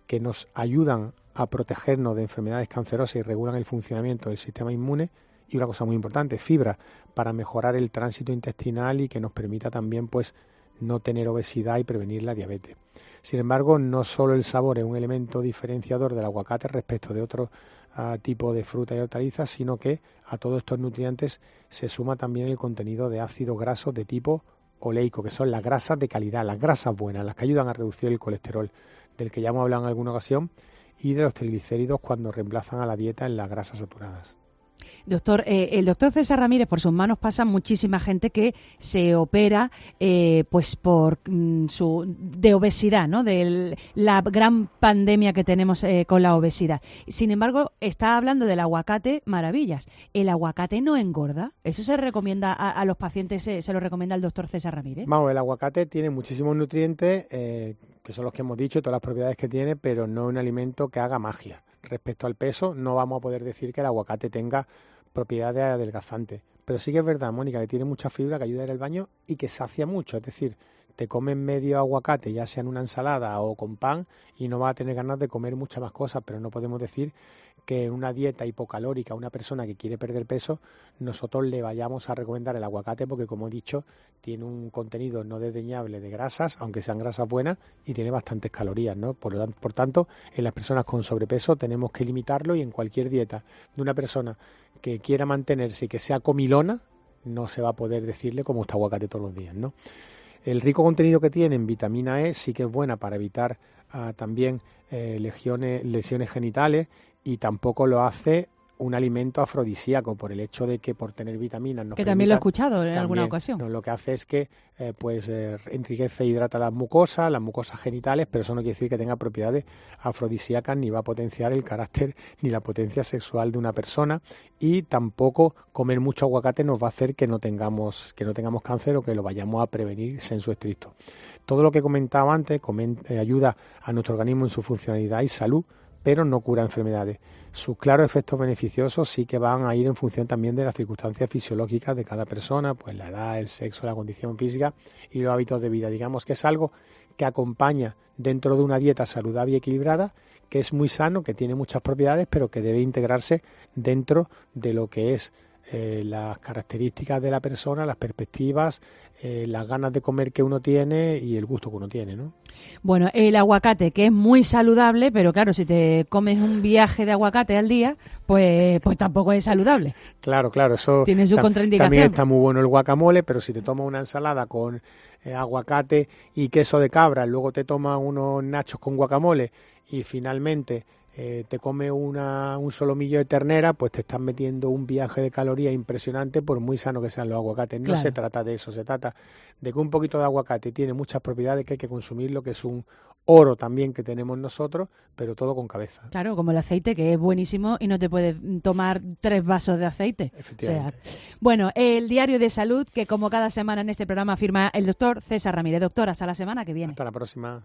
que nos ayudan a protegernos de enfermedades cancerosas y regulan el funcionamiento del sistema inmune. Y una cosa muy importante, fibra, para mejorar el tránsito intestinal y que nos permita también pues no tener obesidad y prevenir la diabetes. Sin embargo, no solo el sabor es un elemento diferenciador del aguacate respecto de otros uh, tipos de frutas y hortalizas, sino que a todos estos nutrientes se suma también el contenido de ácidos grasos de tipo oleico, que son las grasas de calidad, las grasas buenas, las que ayudan a reducir el colesterol, del que ya hemos hablado en alguna ocasión, y de los triglicéridos cuando reemplazan a la dieta en las grasas saturadas. Doctor, eh, el doctor César Ramírez, por sus manos pasa muchísima gente que se opera eh, pues por mm, su de obesidad, ¿no? De la gran pandemia que tenemos eh, con la obesidad. Sin embargo, está hablando del aguacate, maravillas. ¿El aguacate no engorda? ¿Eso se recomienda a, a los pacientes, se, se lo recomienda el doctor César Ramírez? Vamos, el aguacate tiene muchísimos nutrientes, eh, que son los que hemos dicho, todas las propiedades que tiene, pero no es un alimento que haga magia. Respecto al peso, no vamos a poder decir que el aguacate tenga propiedades adelgazantes. Pero sí que es verdad, Mónica, que tiene mucha fibra, que ayuda a ir al baño y que sacia mucho. Es decir, te comes medio aguacate, ya sea en una ensalada o con pan, y no vas a tener ganas de comer muchas más cosas, pero no podemos decir que en una dieta hipocalórica a una persona que quiere perder peso, nosotros le vayamos a recomendar el aguacate porque, como he dicho, tiene un contenido no desdeñable de grasas, aunque sean grasas buenas, y tiene bastantes calorías, ¿no? Por, por tanto, en las personas con sobrepeso tenemos que limitarlo, y en cualquier dieta de una persona que quiera mantenerse y que sea comilona, no se va a poder decirle cómo está aguacate todos los días, ¿no? El rico contenido que tiene en vitamina E sí que es buena para evitar uh, también eh, lesiones, lesiones genitales, y tampoco lo hace un alimento afrodisíaco por el hecho de que por tener vitaminas nos que permita, también lo he escuchado en también, alguna ocasión. No, lo que hace es que eh, pues eh, enriquece e hidrata las mucosas, las mucosas genitales, pero eso no quiere decir que tenga propiedades afrodisíacas, ni va a potenciar el carácter ni la potencia sexual de una persona, y tampoco comer mucho aguacate nos va a hacer que no tengamos que no tengamos cáncer o que lo vayamos a prevenir sensu estricto. Todo lo que comentaba antes coment, eh, ayuda a nuestro organismo en su funcionalidad y salud, pero no cura enfermedades. Sus claros efectos beneficiosos sí que van a ir en función también de las circunstancias fisiológicas de cada persona, pues la edad, el sexo, la condición física y los hábitos de vida. Digamos que es algo que acompaña dentro de una dieta saludable y equilibrada, que es muy sano, que tiene muchas propiedades, pero que debe integrarse dentro de lo que es Eh, las características de la persona, las perspectivas, eh, las ganas de comer que uno tiene y el gusto que uno tiene, ¿no? Bueno, el aguacate, que es muy saludable, pero claro, si te comes un viaje de aguacate al día, pues pues tampoco es saludable. Claro, claro, eso tiene su tam- contraindicación. También está muy bueno el guacamole, pero si te tomas una ensalada con eh, aguacate y queso de cabra, luego te tomas unos nachos con guacamole y finalmente Eh, te come una, un solomillo de ternera, pues te estás metiendo un viaje de calorías impresionante, por muy sano que sean los aguacates. No Claro. se trata de eso, se trata de que un poquito de aguacate tiene muchas propiedades que hay que consumirlo, que es un oro también que tenemos nosotros, pero todo con cabeza. Claro, como el aceite, que es buenísimo y no te puedes tomar tres vasos de aceite. Efectivamente. O sea, bueno, el diario de salud, que como cada semana en este programa firma el doctor César Ramírez. Doctor, hasta la semana que viene. Hasta la próxima.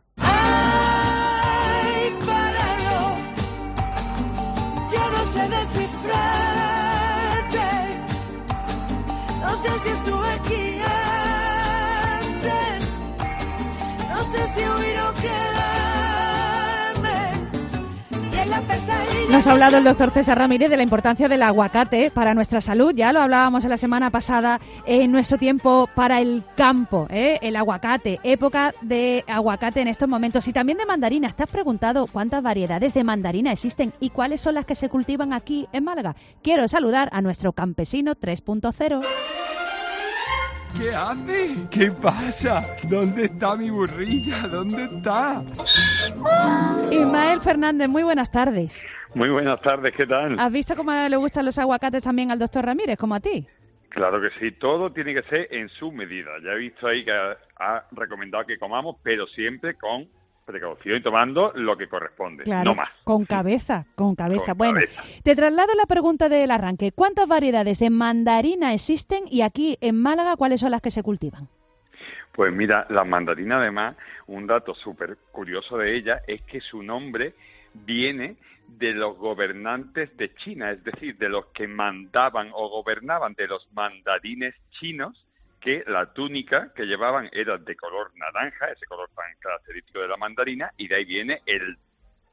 Ay, páralo. Yo no sé descifrarte. No sé si estuve aquí antes. No sé si huir o quedarme. Y en la pesadilla. Nos ha hablado el doctor César Ramírez de la importancia del aguacate para nuestra salud. Ya lo hablábamos en la semana pasada en nuestro tiempo para el campo, ¿eh? El aguacate, época de aguacate en estos momentos. Y también de mandarinas. ¿Te has preguntado cuántas variedades de mandarina existen y cuáles son las que se cultivan aquí en Málaga? Quiero saludar a nuestro campesino tres punto cero. ¿Qué hace? ¿Qué pasa? ¿Dónde está mi burrilla? ¿Dónde está? Ismael Fernández, muy buenas tardes. Muy buenas tardes, ¿qué tal? ¿Has visto cómo le gustan los aguacates también al doctor Ramírez, como a ti? Claro que sí, todo tiene que ser en su medida. Ya he visto ahí que ha, ha recomendado que comamos, pero siempre con precaución y tomando lo que corresponde, Claro, no más. con cabeza, con cabeza. Con bueno, cabeza. te traslado la pregunta del arranque. ¿Cuántas variedades de mandarina existen y aquí en Málaga cuáles son las que se cultivan? Pues mira, la mandarina además, un dato súper curioso de ella es que su nombre viene de los gobernantes de China, es decir, de los que mandaban o gobernaban, de los mandarines chinos, que la túnica que llevaban era de color naranja, ese color tan característico de la mandarina, y de ahí viene el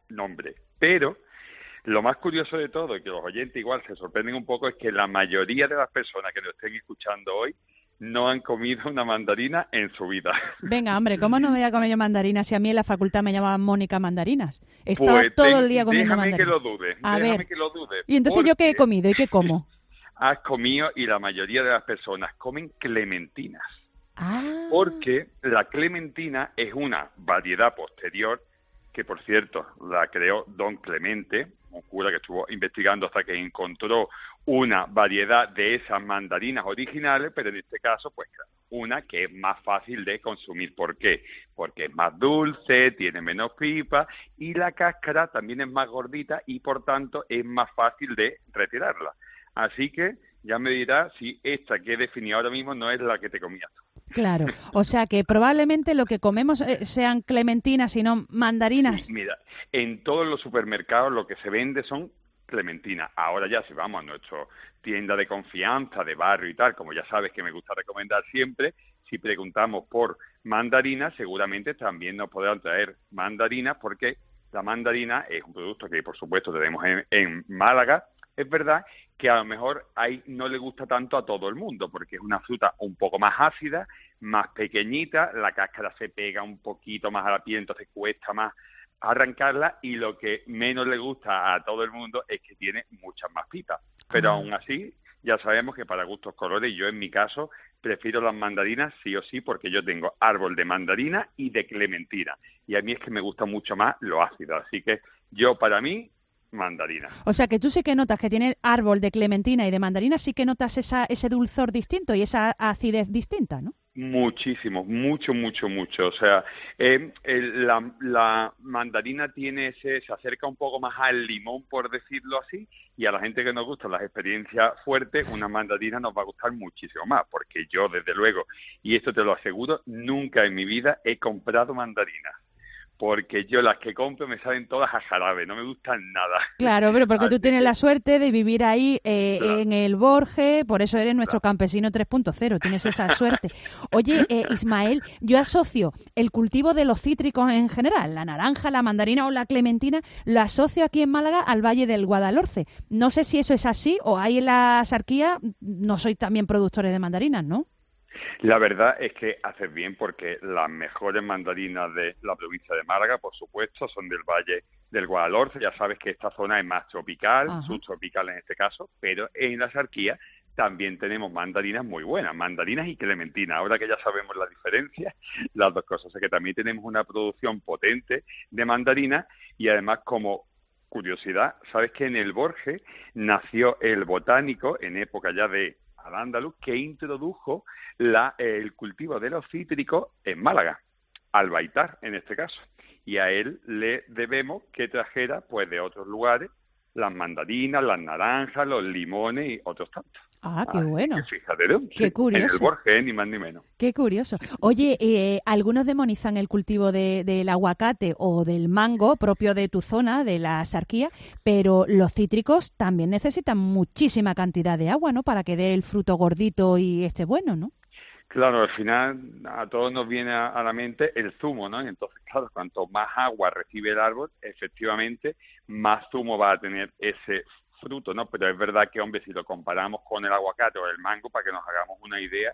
nombre. Pero lo más curioso de todo, y que los oyentes igual se sorprenden un poco, es que la mayoría de las personas que nos estén escuchando hoy no han comido una mandarina en su vida. Venga, hombre, ¿cómo no me voy a comer yo mandarinas si a mí en la facultad me llamaban Mónica Mandarinas? Estaba Pues todo ten- el día comiendo déjame mandarinas. que lo dude, A déjame ver. que lo dude. ¿Y entonces yo qué he porque comido y qué como? Has comido y la mayoría de las personas comen clementinas. Ah. Porque la clementina es una variedad posterior que, por cierto, la creó Don Clemente, un cura que estuvo investigando hasta que encontró una variedad de esas mandarinas originales, pero en este caso, pues claro, una que es más fácil de consumir. ¿Por qué? Porque es más dulce, tiene menos pipa y la cáscara también es más gordita y, por tanto, es más fácil de retirarla. Así que ya me dirás si esta que he definido ahora mismo no es la que te comías tú. Claro, o sea que probablemente lo que comemos eh, sean clementinas y no mandarinas. Sí, mira, en todos los supermercados lo que se vende son clementinas. Ahora ya si vamos a nuestra tienda de confianza, de barrio y tal, como ya sabes que me gusta recomendar siempre, si preguntamos por mandarinas, seguramente también nos podrán traer mandarinas, porque la mandarina es un producto que por supuesto tenemos en, en Málaga. Es verdad que a lo mejor ahí no le gusta tanto a todo el mundo, porque es una fruta un poco más ácida, más pequeñita, la cáscara se pega un poquito más a la piel, entonces cuesta más arrancarla, y lo que menos le gusta a todo el mundo es que tiene muchas más pipas. Pero Ah. aún así, ya sabemos que para gustos colores, yo en mi caso prefiero las mandarinas sí o sí, porque yo tengo árbol de mandarina y de clementina, y a mí es que me gusta mucho más lo ácido, así que yo para mí, mandarina. O sea que tú sí que notas que tiene árbol de clementina y de mandarina, sí que notas esa, ese dulzor distinto y esa acidez distinta, ¿no? Muchísimo, mucho, mucho, mucho. O sea, eh, el- la, la mandarina tiene ese, se acerca un poco más al limón, por decirlo así, y a la gente que nos gustan las experiencias fuertes, una mandarina nos va a gustar muchísimo más, porque yo, desde luego, y esto te lo aseguro, nunca en mi vida he comprado mandarinas, porque yo las que compro me salen todas a jarabe, no me gustan nada. Claro, pero porque tú Así tienes que- la suerte de vivir ahí eh, Claro. en el Borges, por eso eres nuestro campesino tres punto cero, tienes esa suerte. Oye, eh, Ismael, yo asocio el cultivo de los cítricos en general, la naranja, la mandarina o la clementina, lo asocio aquí en Málaga al Valle del Guadalhorce. No sé si eso es así o ahí en la Sarquía no sois también productores de mandarinas, ¿no? La verdad es que haces bien, porque las mejores mandarinas de la provincia de Málaga, por supuesto, son del Valle del Guadalhorce. Ya sabes que esta zona es más tropical, Ajá. subtropical en este caso, pero en la Sarquía también tenemos mandarinas muy buenas, mandarinas y clementinas. Ahora que ya sabemos la diferencia, las dos cosas. O sea que también tenemos una producción potente de mandarinas, y además, como curiosidad, sabes que en el Borges nació el botánico en época ya de Al-Ándalus, que introdujo la, eh, el cultivo de los cítricos en Málaga, Albaitar en este caso, y a él le debemos que trajera pues de otros lugares las mandarinas, las naranjas, los limones y otros tantos. Ah, qué Así bueno. que fíjate, ¿no? Qué Sí, curioso. En el Borges, ni más ni menos. Qué curioso. Oye, eh, algunos demonizan el cultivo de, del aguacate o del mango propio de tu zona, de la Sarquía, pero los cítricos también necesitan muchísima cantidad de agua, ¿no? Para que dé el fruto gordito y esté bueno, ¿no? Claro, al final a todos nos viene a, a la mente el zumo, ¿no? Y entonces, claro, cuanto más agua recibe el árbol, efectivamente, más zumo va a tener ese fruto, ¿no? Pero es verdad que, hombre, si lo comparamos con el aguacate o el mango, para que nos hagamos una idea,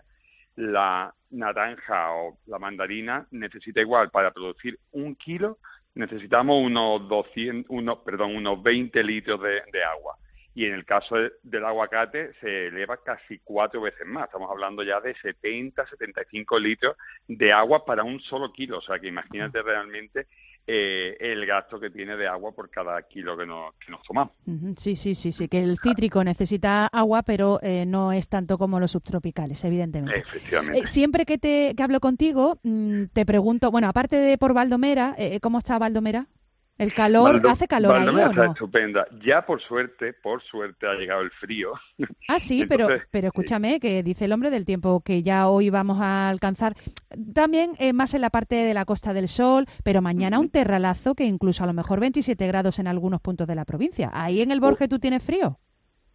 la naranja o la mandarina necesita igual, para producir un kilo, necesitamos unos doscientos, unos, perdón, unos veinte litros de, de agua. Y en el caso de, del aguacate se eleva casi cuatro veces más. Estamos hablando ya de setenta, setenta y cinco litros de agua para un solo kilo. O sea, que imagínate realmente eh, el gasto que tiene de agua por cada kilo que nos, que nos tomamos. Ujú, sí, sí, sí, sí, que el cítrico necesita agua, pero eh, no es tanto como los subtropicales, evidentemente. Efectivamente. Eh, siempre que te que hablo contigo, mm, te pregunto, bueno, aparte de por Baldomera, eh, ¿cómo está Baldomera? ¿El calor? Baldo- ¿Hace calor ahí Baldomera o está no? estupenda. Ya por suerte, por suerte ha llegado el frío. Ah, sí, Entonces, pero pero escúchame, que dice el hombre del tiempo que ya hoy vamos a alcanzar también eh, más en la parte de la Costa del Sol, pero mañana un terralazo que incluso a lo mejor veintisiete grados en algunos puntos de la provincia. ¿Ahí en el Borges tú tienes frío?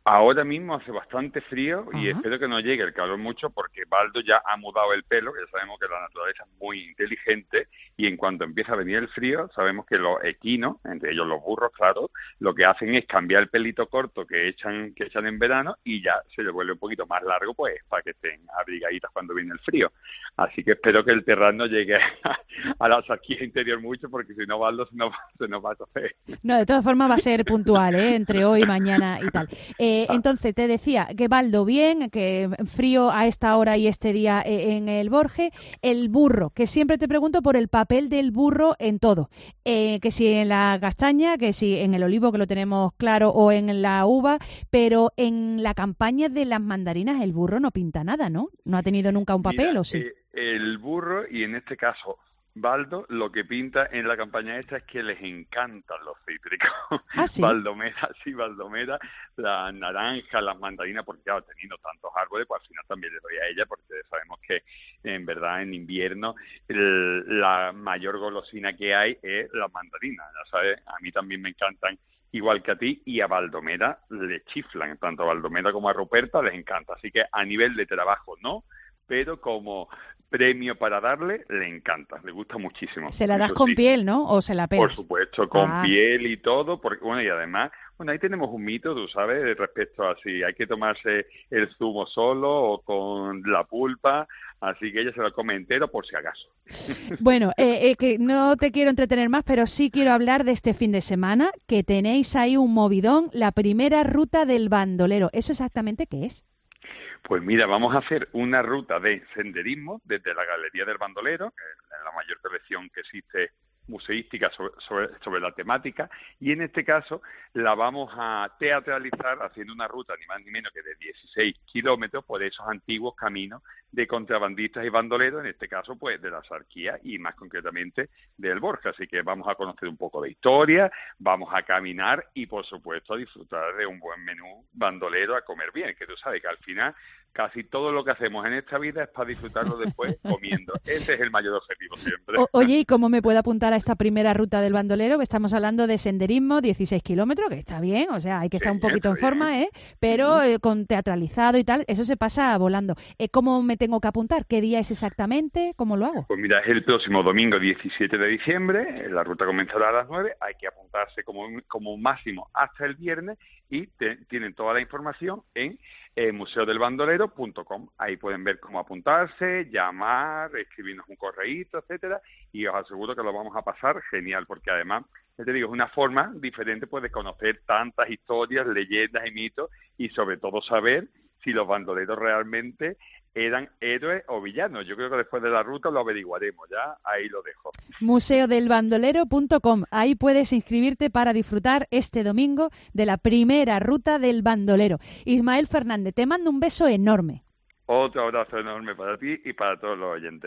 Ahora mismo hace bastante frío y Ajá. espero que no llegue el calor mucho porque Baldo ya ha mudado el pelo, que ya sabemos que la naturaleza es muy inteligente y en cuanto empieza a venir el frío, sabemos que los equinos, entre ellos los burros, claro, lo que hacen es cambiar el pelito corto que echan que echan en verano y ya se le vuelve un poquito más largo, pues para que estén abrigaditas cuando viene el frío. Así que espero que el terrano llegue a, a la saquilla interior mucho porque si no Baldo se nos, se nos va a hacer. No, de todas formas va a ser puntual, ¿eh? Entre hoy, mañana y tal. Eh, entonces, te decía que Baldo bien, que frío a esta hora y este día eh, en el Borge. El burro, que siempre te pregunto por el papel del burro en todo. Eh, que si en la castaña, que si en el olivo, que lo tenemos claro, o en la uva, pero en la campaña de las mandarinas el burro no pinta nada, ¿no? ¿No ha tenido nunca un papel Mira, o sí? eh, el burro, y en este caso Baldo, lo que pinta en la campaña esta es que les encantan los cítricos. ¿Ah, sí? Baldomera, sí, Baldomera, la naranja, las mandarinas, porque claro, teniendo tantos árboles, pues al final también le doy a ella, porque sabemos que en verdad en invierno el, la mayor golosina que hay es la mandarina, ya sabes, a mí también me encantan igual que a ti, y a Baldomera le chiflan, tanto a Baldomera como a Ruperta les encanta, así que a nivel de trabajo no, pero como premio para darle, le encanta, le gusta muchísimo. ¿Se la das Eso con sí. piel, no? ¿O se la pelas? Por supuesto, con Ah. piel y todo, porque bueno, y además, bueno, ahí tenemos un mito, tú sabes, respecto a si hay que tomarse el zumo solo o con la pulpa, así que ella se lo come entero por si acaso. Bueno, eh, eh, que no te quiero entretener más, pero sí quiero hablar de este fin de semana, que tenéis ahí un movidón, la primera ruta del bandolero. ¿Eso exactamente qué es? Pues mira, vamos a hacer una ruta de senderismo desde la Galería del Bandolero, que es la mayor colección que existe museística sobre, sobre, sobre la temática, y en este caso la vamos a teatralizar haciendo una ruta ni más ni menos que de dieciséis kilómetros por esos antiguos caminos de contrabandistas y bandoleros, en este caso pues de la Sarquía y más concretamente del Borja. Así que vamos a conocer un poco de historia, vamos a caminar y por supuesto a disfrutar de un buen menú bandolero, a comer bien, que tú sabes que al final casi todo lo que hacemos en esta vida es para disfrutarlo después comiendo. Ese es el mayor objetivo siempre. O- oye, ¿y cómo me puedo apuntar a esta primera ruta del bandolero? Estamos hablando de senderismo, dieciséis kilómetros, que está bien, o sea, hay que estar un poquito en forma, ¿eh? Pero eh, con teatralizado y tal, eso se pasa volando. Eh, ¿Cómo me tengo que apuntar? ¿Qué día es exactamente? ¿Cómo lo hago? Pues mira, es el próximo domingo diecisiete de diciembre, la ruta comenzará a las nueve, hay que apuntarse como, como máximo hasta el viernes y te, tienen toda la información en eh, museo del bandolero punto com. Ahí pueden ver cómo apuntarse, llamar, escribirnos un correíto, etcétera, y os aseguro que lo vamos a pasar genial, porque además, ya te digo, es una forma diferente pues de conocer tantas historias, leyendas y mitos, y sobre todo saber si los bandoleros realmente eran héroes o villanos. Yo creo que después de la ruta lo averiguaremos, ya ahí lo dejo. museo del bandolero punto com. Ahí puedes inscribirte para disfrutar este domingo de la primera ruta del bandolero. Ismael Fernández, te mando un beso enorme. Otro abrazo enorme para ti y para todos los oyentes.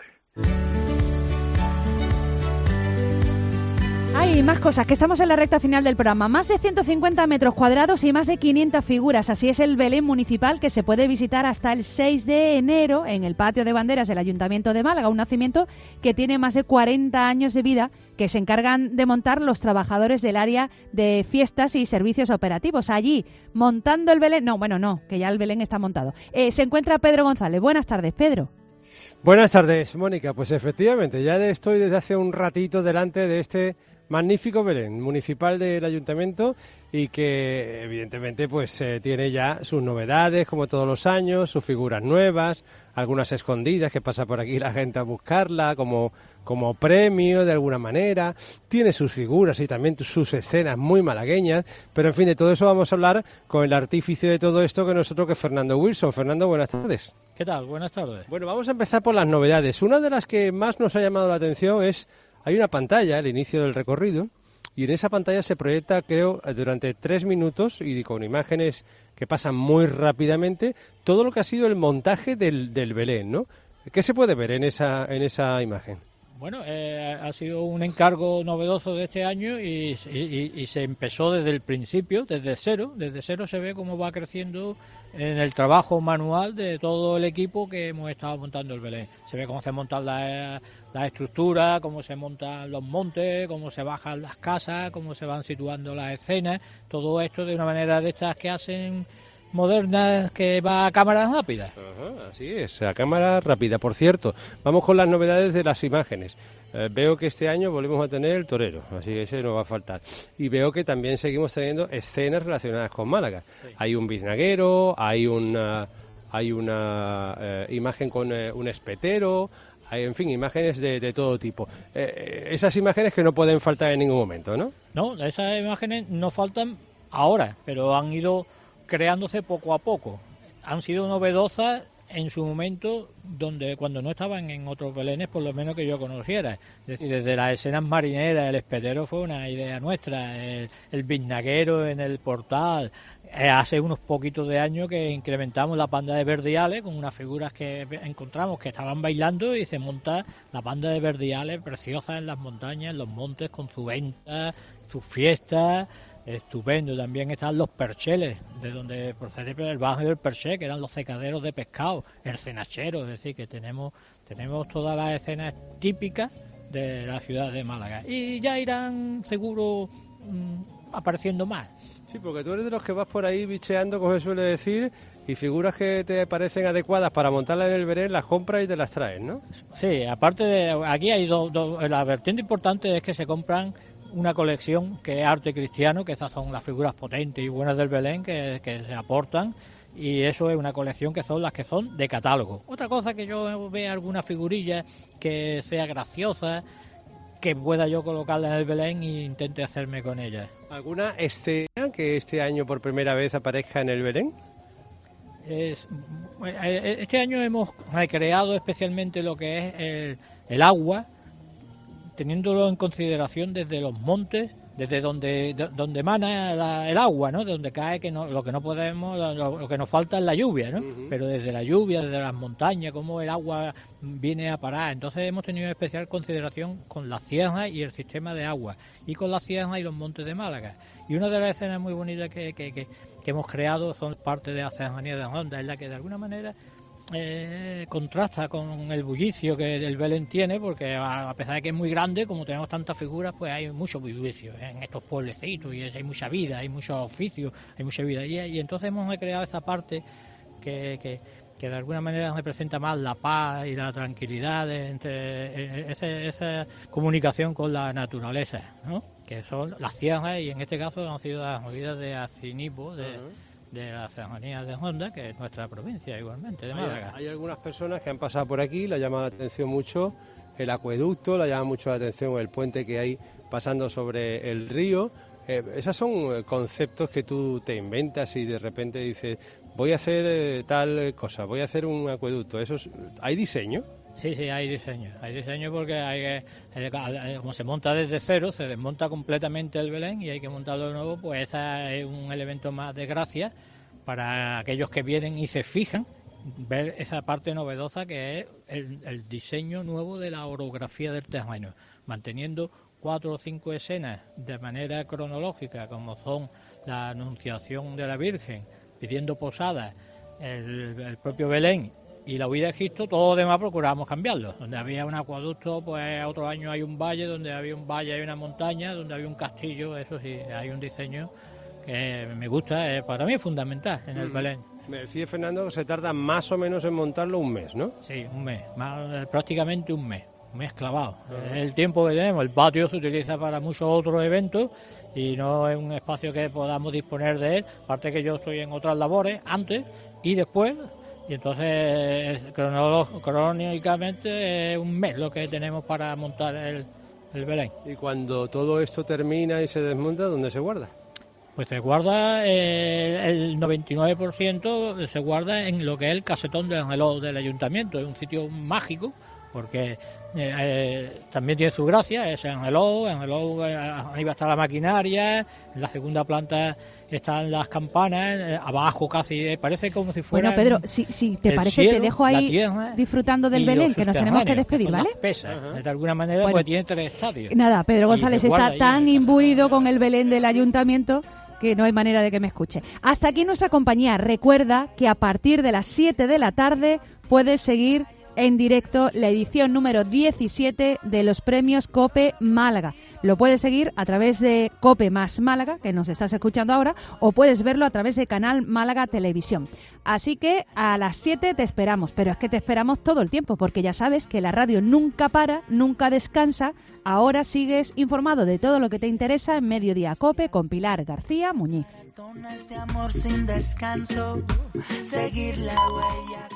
Hay más cosas, que estamos en la recta final del programa. Más de ciento cincuenta metros cuadrados y más de quinientas figuras. Así es el Belén municipal, que se puede visitar hasta el seis de enero en el patio de banderas del Ayuntamiento de Málaga. Un nacimiento que tiene más de cuarenta años de vida, que se encargan de montar los trabajadores del área de fiestas y servicios operativos. Allí, montando el Belén... No, bueno, no, que ya el Belén está montado. Eh, se encuentra Pedro González. Buenas tardes, Pedro. Buenas tardes, Mónica. Pues efectivamente, ya estoy desde hace un ratito delante de este magnífico Belén municipal del Ayuntamiento y que evidentemente pues eh, tiene ya sus novedades como todos los años, sus figuras nuevas, algunas escondidas que pasa por aquí la gente a buscarla como, como premio de alguna manera, tiene sus figuras y también sus escenas muy malagueñas, pero en fin, de todo eso vamos a hablar con el artífice de todo esto que nosotros que es Fernando Wilson. Fernando, buenas tardes. ¿Qué tal? Buenas tardes. Bueno, vamos a empezar por las novedades. Una de las que más nos ha llamado la atención es, hay una pantalla al inicio del recorrido y en esa pantalla se proyecta, creo, durante tres minutos y con imágenes que pasan muy rápidamente, todo lo que ha sido el montaje del, del Belén, ¿no? ¿Qué se puede ver en esa, en esa imagen? Bueno, eh, ha sido un encargo novedoso de este año y, y, y se empezó desde el principio, desde cero. Desde cero se ve cómo va creciendo en el trabajo manual de todo el equipo que hemos estado montando el Belén. Se ve cómo se montan las la estructuras, cómo se montan los montes, cómo se bajan las casas, cómo se van situando las escenas. Todo esto de una manera de estas que hacen moderna que va a cámaras rápidas. Ajá, así es, a cámara rápida. Por cierto, vamos con las novedades de las imágenes. Eh, veo que este año volvemos a tener el torero, así que ese no va a faltar. Y veo que también seguimos teniendo escenas relacionadas con Málaga. Sí. Hay un biznaguero, hay una, hay una eh, imagen con eh, un espetero, hay, en fin, imágenes de, de todo tipo. Eh, esas imágenes que no pueden faltar en ningún momento, ¿no? No, esas imágenes no faltan ahora, pero han ido creándose poco a poco. Han sido novedosas en su momento, donde cuando no estaban en otros belenes, por lo menos que yo conociera. Es decir, desde las escenas marineras, el espetero fue una idea nuestra, el, el biznaguero en el portal. Eh, hace unos poquitos de años que incrementamos la banda de verdiales con unas figuras que encontramos que estaban bailando y se monta la banda de verdiales preciosa en las montañas, en los montes, con su venta, sus fiestas. Estupendo. También están los percheles, de donde procede el barrio del Perché, que eran los secaderos de pescado, el cenachero, es decir, que tenemos tenemos todas las escenas típicas de la ciudad de Málaga. Y ya irán seguro mmm, apareciendo más. Sí, porque tú eres de los que vas por ahí bicheando, como se suele decir, y figuras que te parecen adecuadas para montarlas en el Belén, las compras y te las traes, ¿no? Sí, aparte de... Aquí hay dos... Do, la vertiente importante es que se compran una colección que es arte cristiano, que esas son las figuras potentes y buenas del Belén que, que se aportan, y eso es una colección que son las que son de catálogo. Otra cosa que yo vea alguna figurilla que sea graciosa, que pueda yo colocarla en el Belén e intente hacerme con ella. ¿Alguna escena que este año por primera vez aparezca en el Belén? Es, este año hemos recreado especialmente lo que es el, el agua, teniéndolo en consideración desde los montes, desde donde de, donde emana la, el agua, ¿no? De donde cae, que no, lo que no podemos, lo, lo que nos falta es la lluvia, ¿no? Uh-huh. Pero desde la lluvia, desde las montañas, cómo el agua viene a parar. Entonces hemos tenido especial consideración con la ciénaga y el sistema de agua, y con la ciénaga y los montes de Málaga. Y una de las escenas muy bonitas que, que, que, que hemos creado son parte de la Serranía de Ronda, en la que de alguna manera Eh, contrasta con el bullicio que el Belén tiene, porque a, a pesar de que es muy grande, como tenemos tantas figuras, pues hay mucho bullicio en estos pueblecitos y hay mucha vida, hay muchos oficios, hay mucha vida, y, y entonces hemos creado esa parte que, que, que de alguna manera representa más la paz y la tranquilidad de, entre esa, esa comunicación con la naturaleza, ¿no? Que son las ciénagas, y en este caso han sido las movidas de Acinipo, de uh-huh. de la Serranía de Ronda, que es nuestra provincia igualmente, de Málaga. Hay, hay algunas personas que han pasado por aquí, le ha llamado la atención mucho el acueducto, le llama mucho la atención el puente que hay pasando sobre el río. Eh, esos son conceptos que tú te inventas y de repente dices, voy a hacer eh, tal cosa, voy a hacer un acueducto. ¿Esos, ¿hay diseño? Sí, sí, hay diseño. Hay diseño porque hay que, como se monta desde cero, se desmonta completamente el Belén y hay que montarlo de nuevo, pues ese es un elemento más de gracia para aquellos que vienen y se fijan, ver esa parte novedosa que es el, el diseño nuevo de la orografía del terreno, manteniendo cuatro o cinco escenas de manera cronológica, como son la Anunciación de la Virgen, pidiendo posadas, el, el propio Belén y la huida de Egipto. Todo lo demás procuramos cambiarlo. Donde había un acueducto, pues otro año hay un valle, donde había un valle hay una montaña, donde había un castillo, eso sí, hay un diseño que me gusta, eh, para mí es fundamental en el mm. Belén. Me decía Fernando que se tarda más o menos en montarlo un mes, ¿no? Sí, un mes, más, prácticamente un mes, un mes clavado. Uh-huh. Es el tiempo que tenemos. El patio se utiliza para muchos otros eventos y no es un espacio que podamos disponer de él, aparte que yo estoy en otras labores antes y después. Y entonces, cronológicamente, es un mes lo que tenemos para montar el, el Belén. Y cuando todo esto termina y se desmonta, ¿dónde se guarda? Pues se guarda, eh, el noventa y nueve por ciento se guarda en lo que es el casetón del reloj del ayuntamiento. Es un sitio mágico, porque eh, eh, también tiene su gracia, es el reloj, el reloj, eh, arriba está la maquinaria, en la segunda planta están las campanas, eh, abajo casi, eh, parece como si fuera... Bueno, Pedro, si, si te parece, cielo, te dejo ahí tierra, disfrutando del Belén, que nos tenemos que despedir, ¿vale? Pesas, uh-huh. De alguna manera, bueno, pues tiene tres estadios. Nada, Pedro González está tan imbuido con el Belén del ayuntamiento que no hay manera de que me escuche. Hasta aquí nuestra compañía. Recuerda que a partir de las siete de la tarde puedes seguir en directo la edición número diecisiete de los premios COPE Málaga. Lo puedes seguir a través de COPE más Málaga, que nos estás escuchando ahora, o puedes verlo a través de Canal Málaga Televisión. Así que a las siete te esperamos, pero es que te esperamos todo el tiempo, porque ya sabes que la radio nunca para, nunca descansa. Ahora sigues informado de todo lo que te interesa en Mediodía COPE con Pilar García Muñiz. De amor sin descanso, seguir la huella.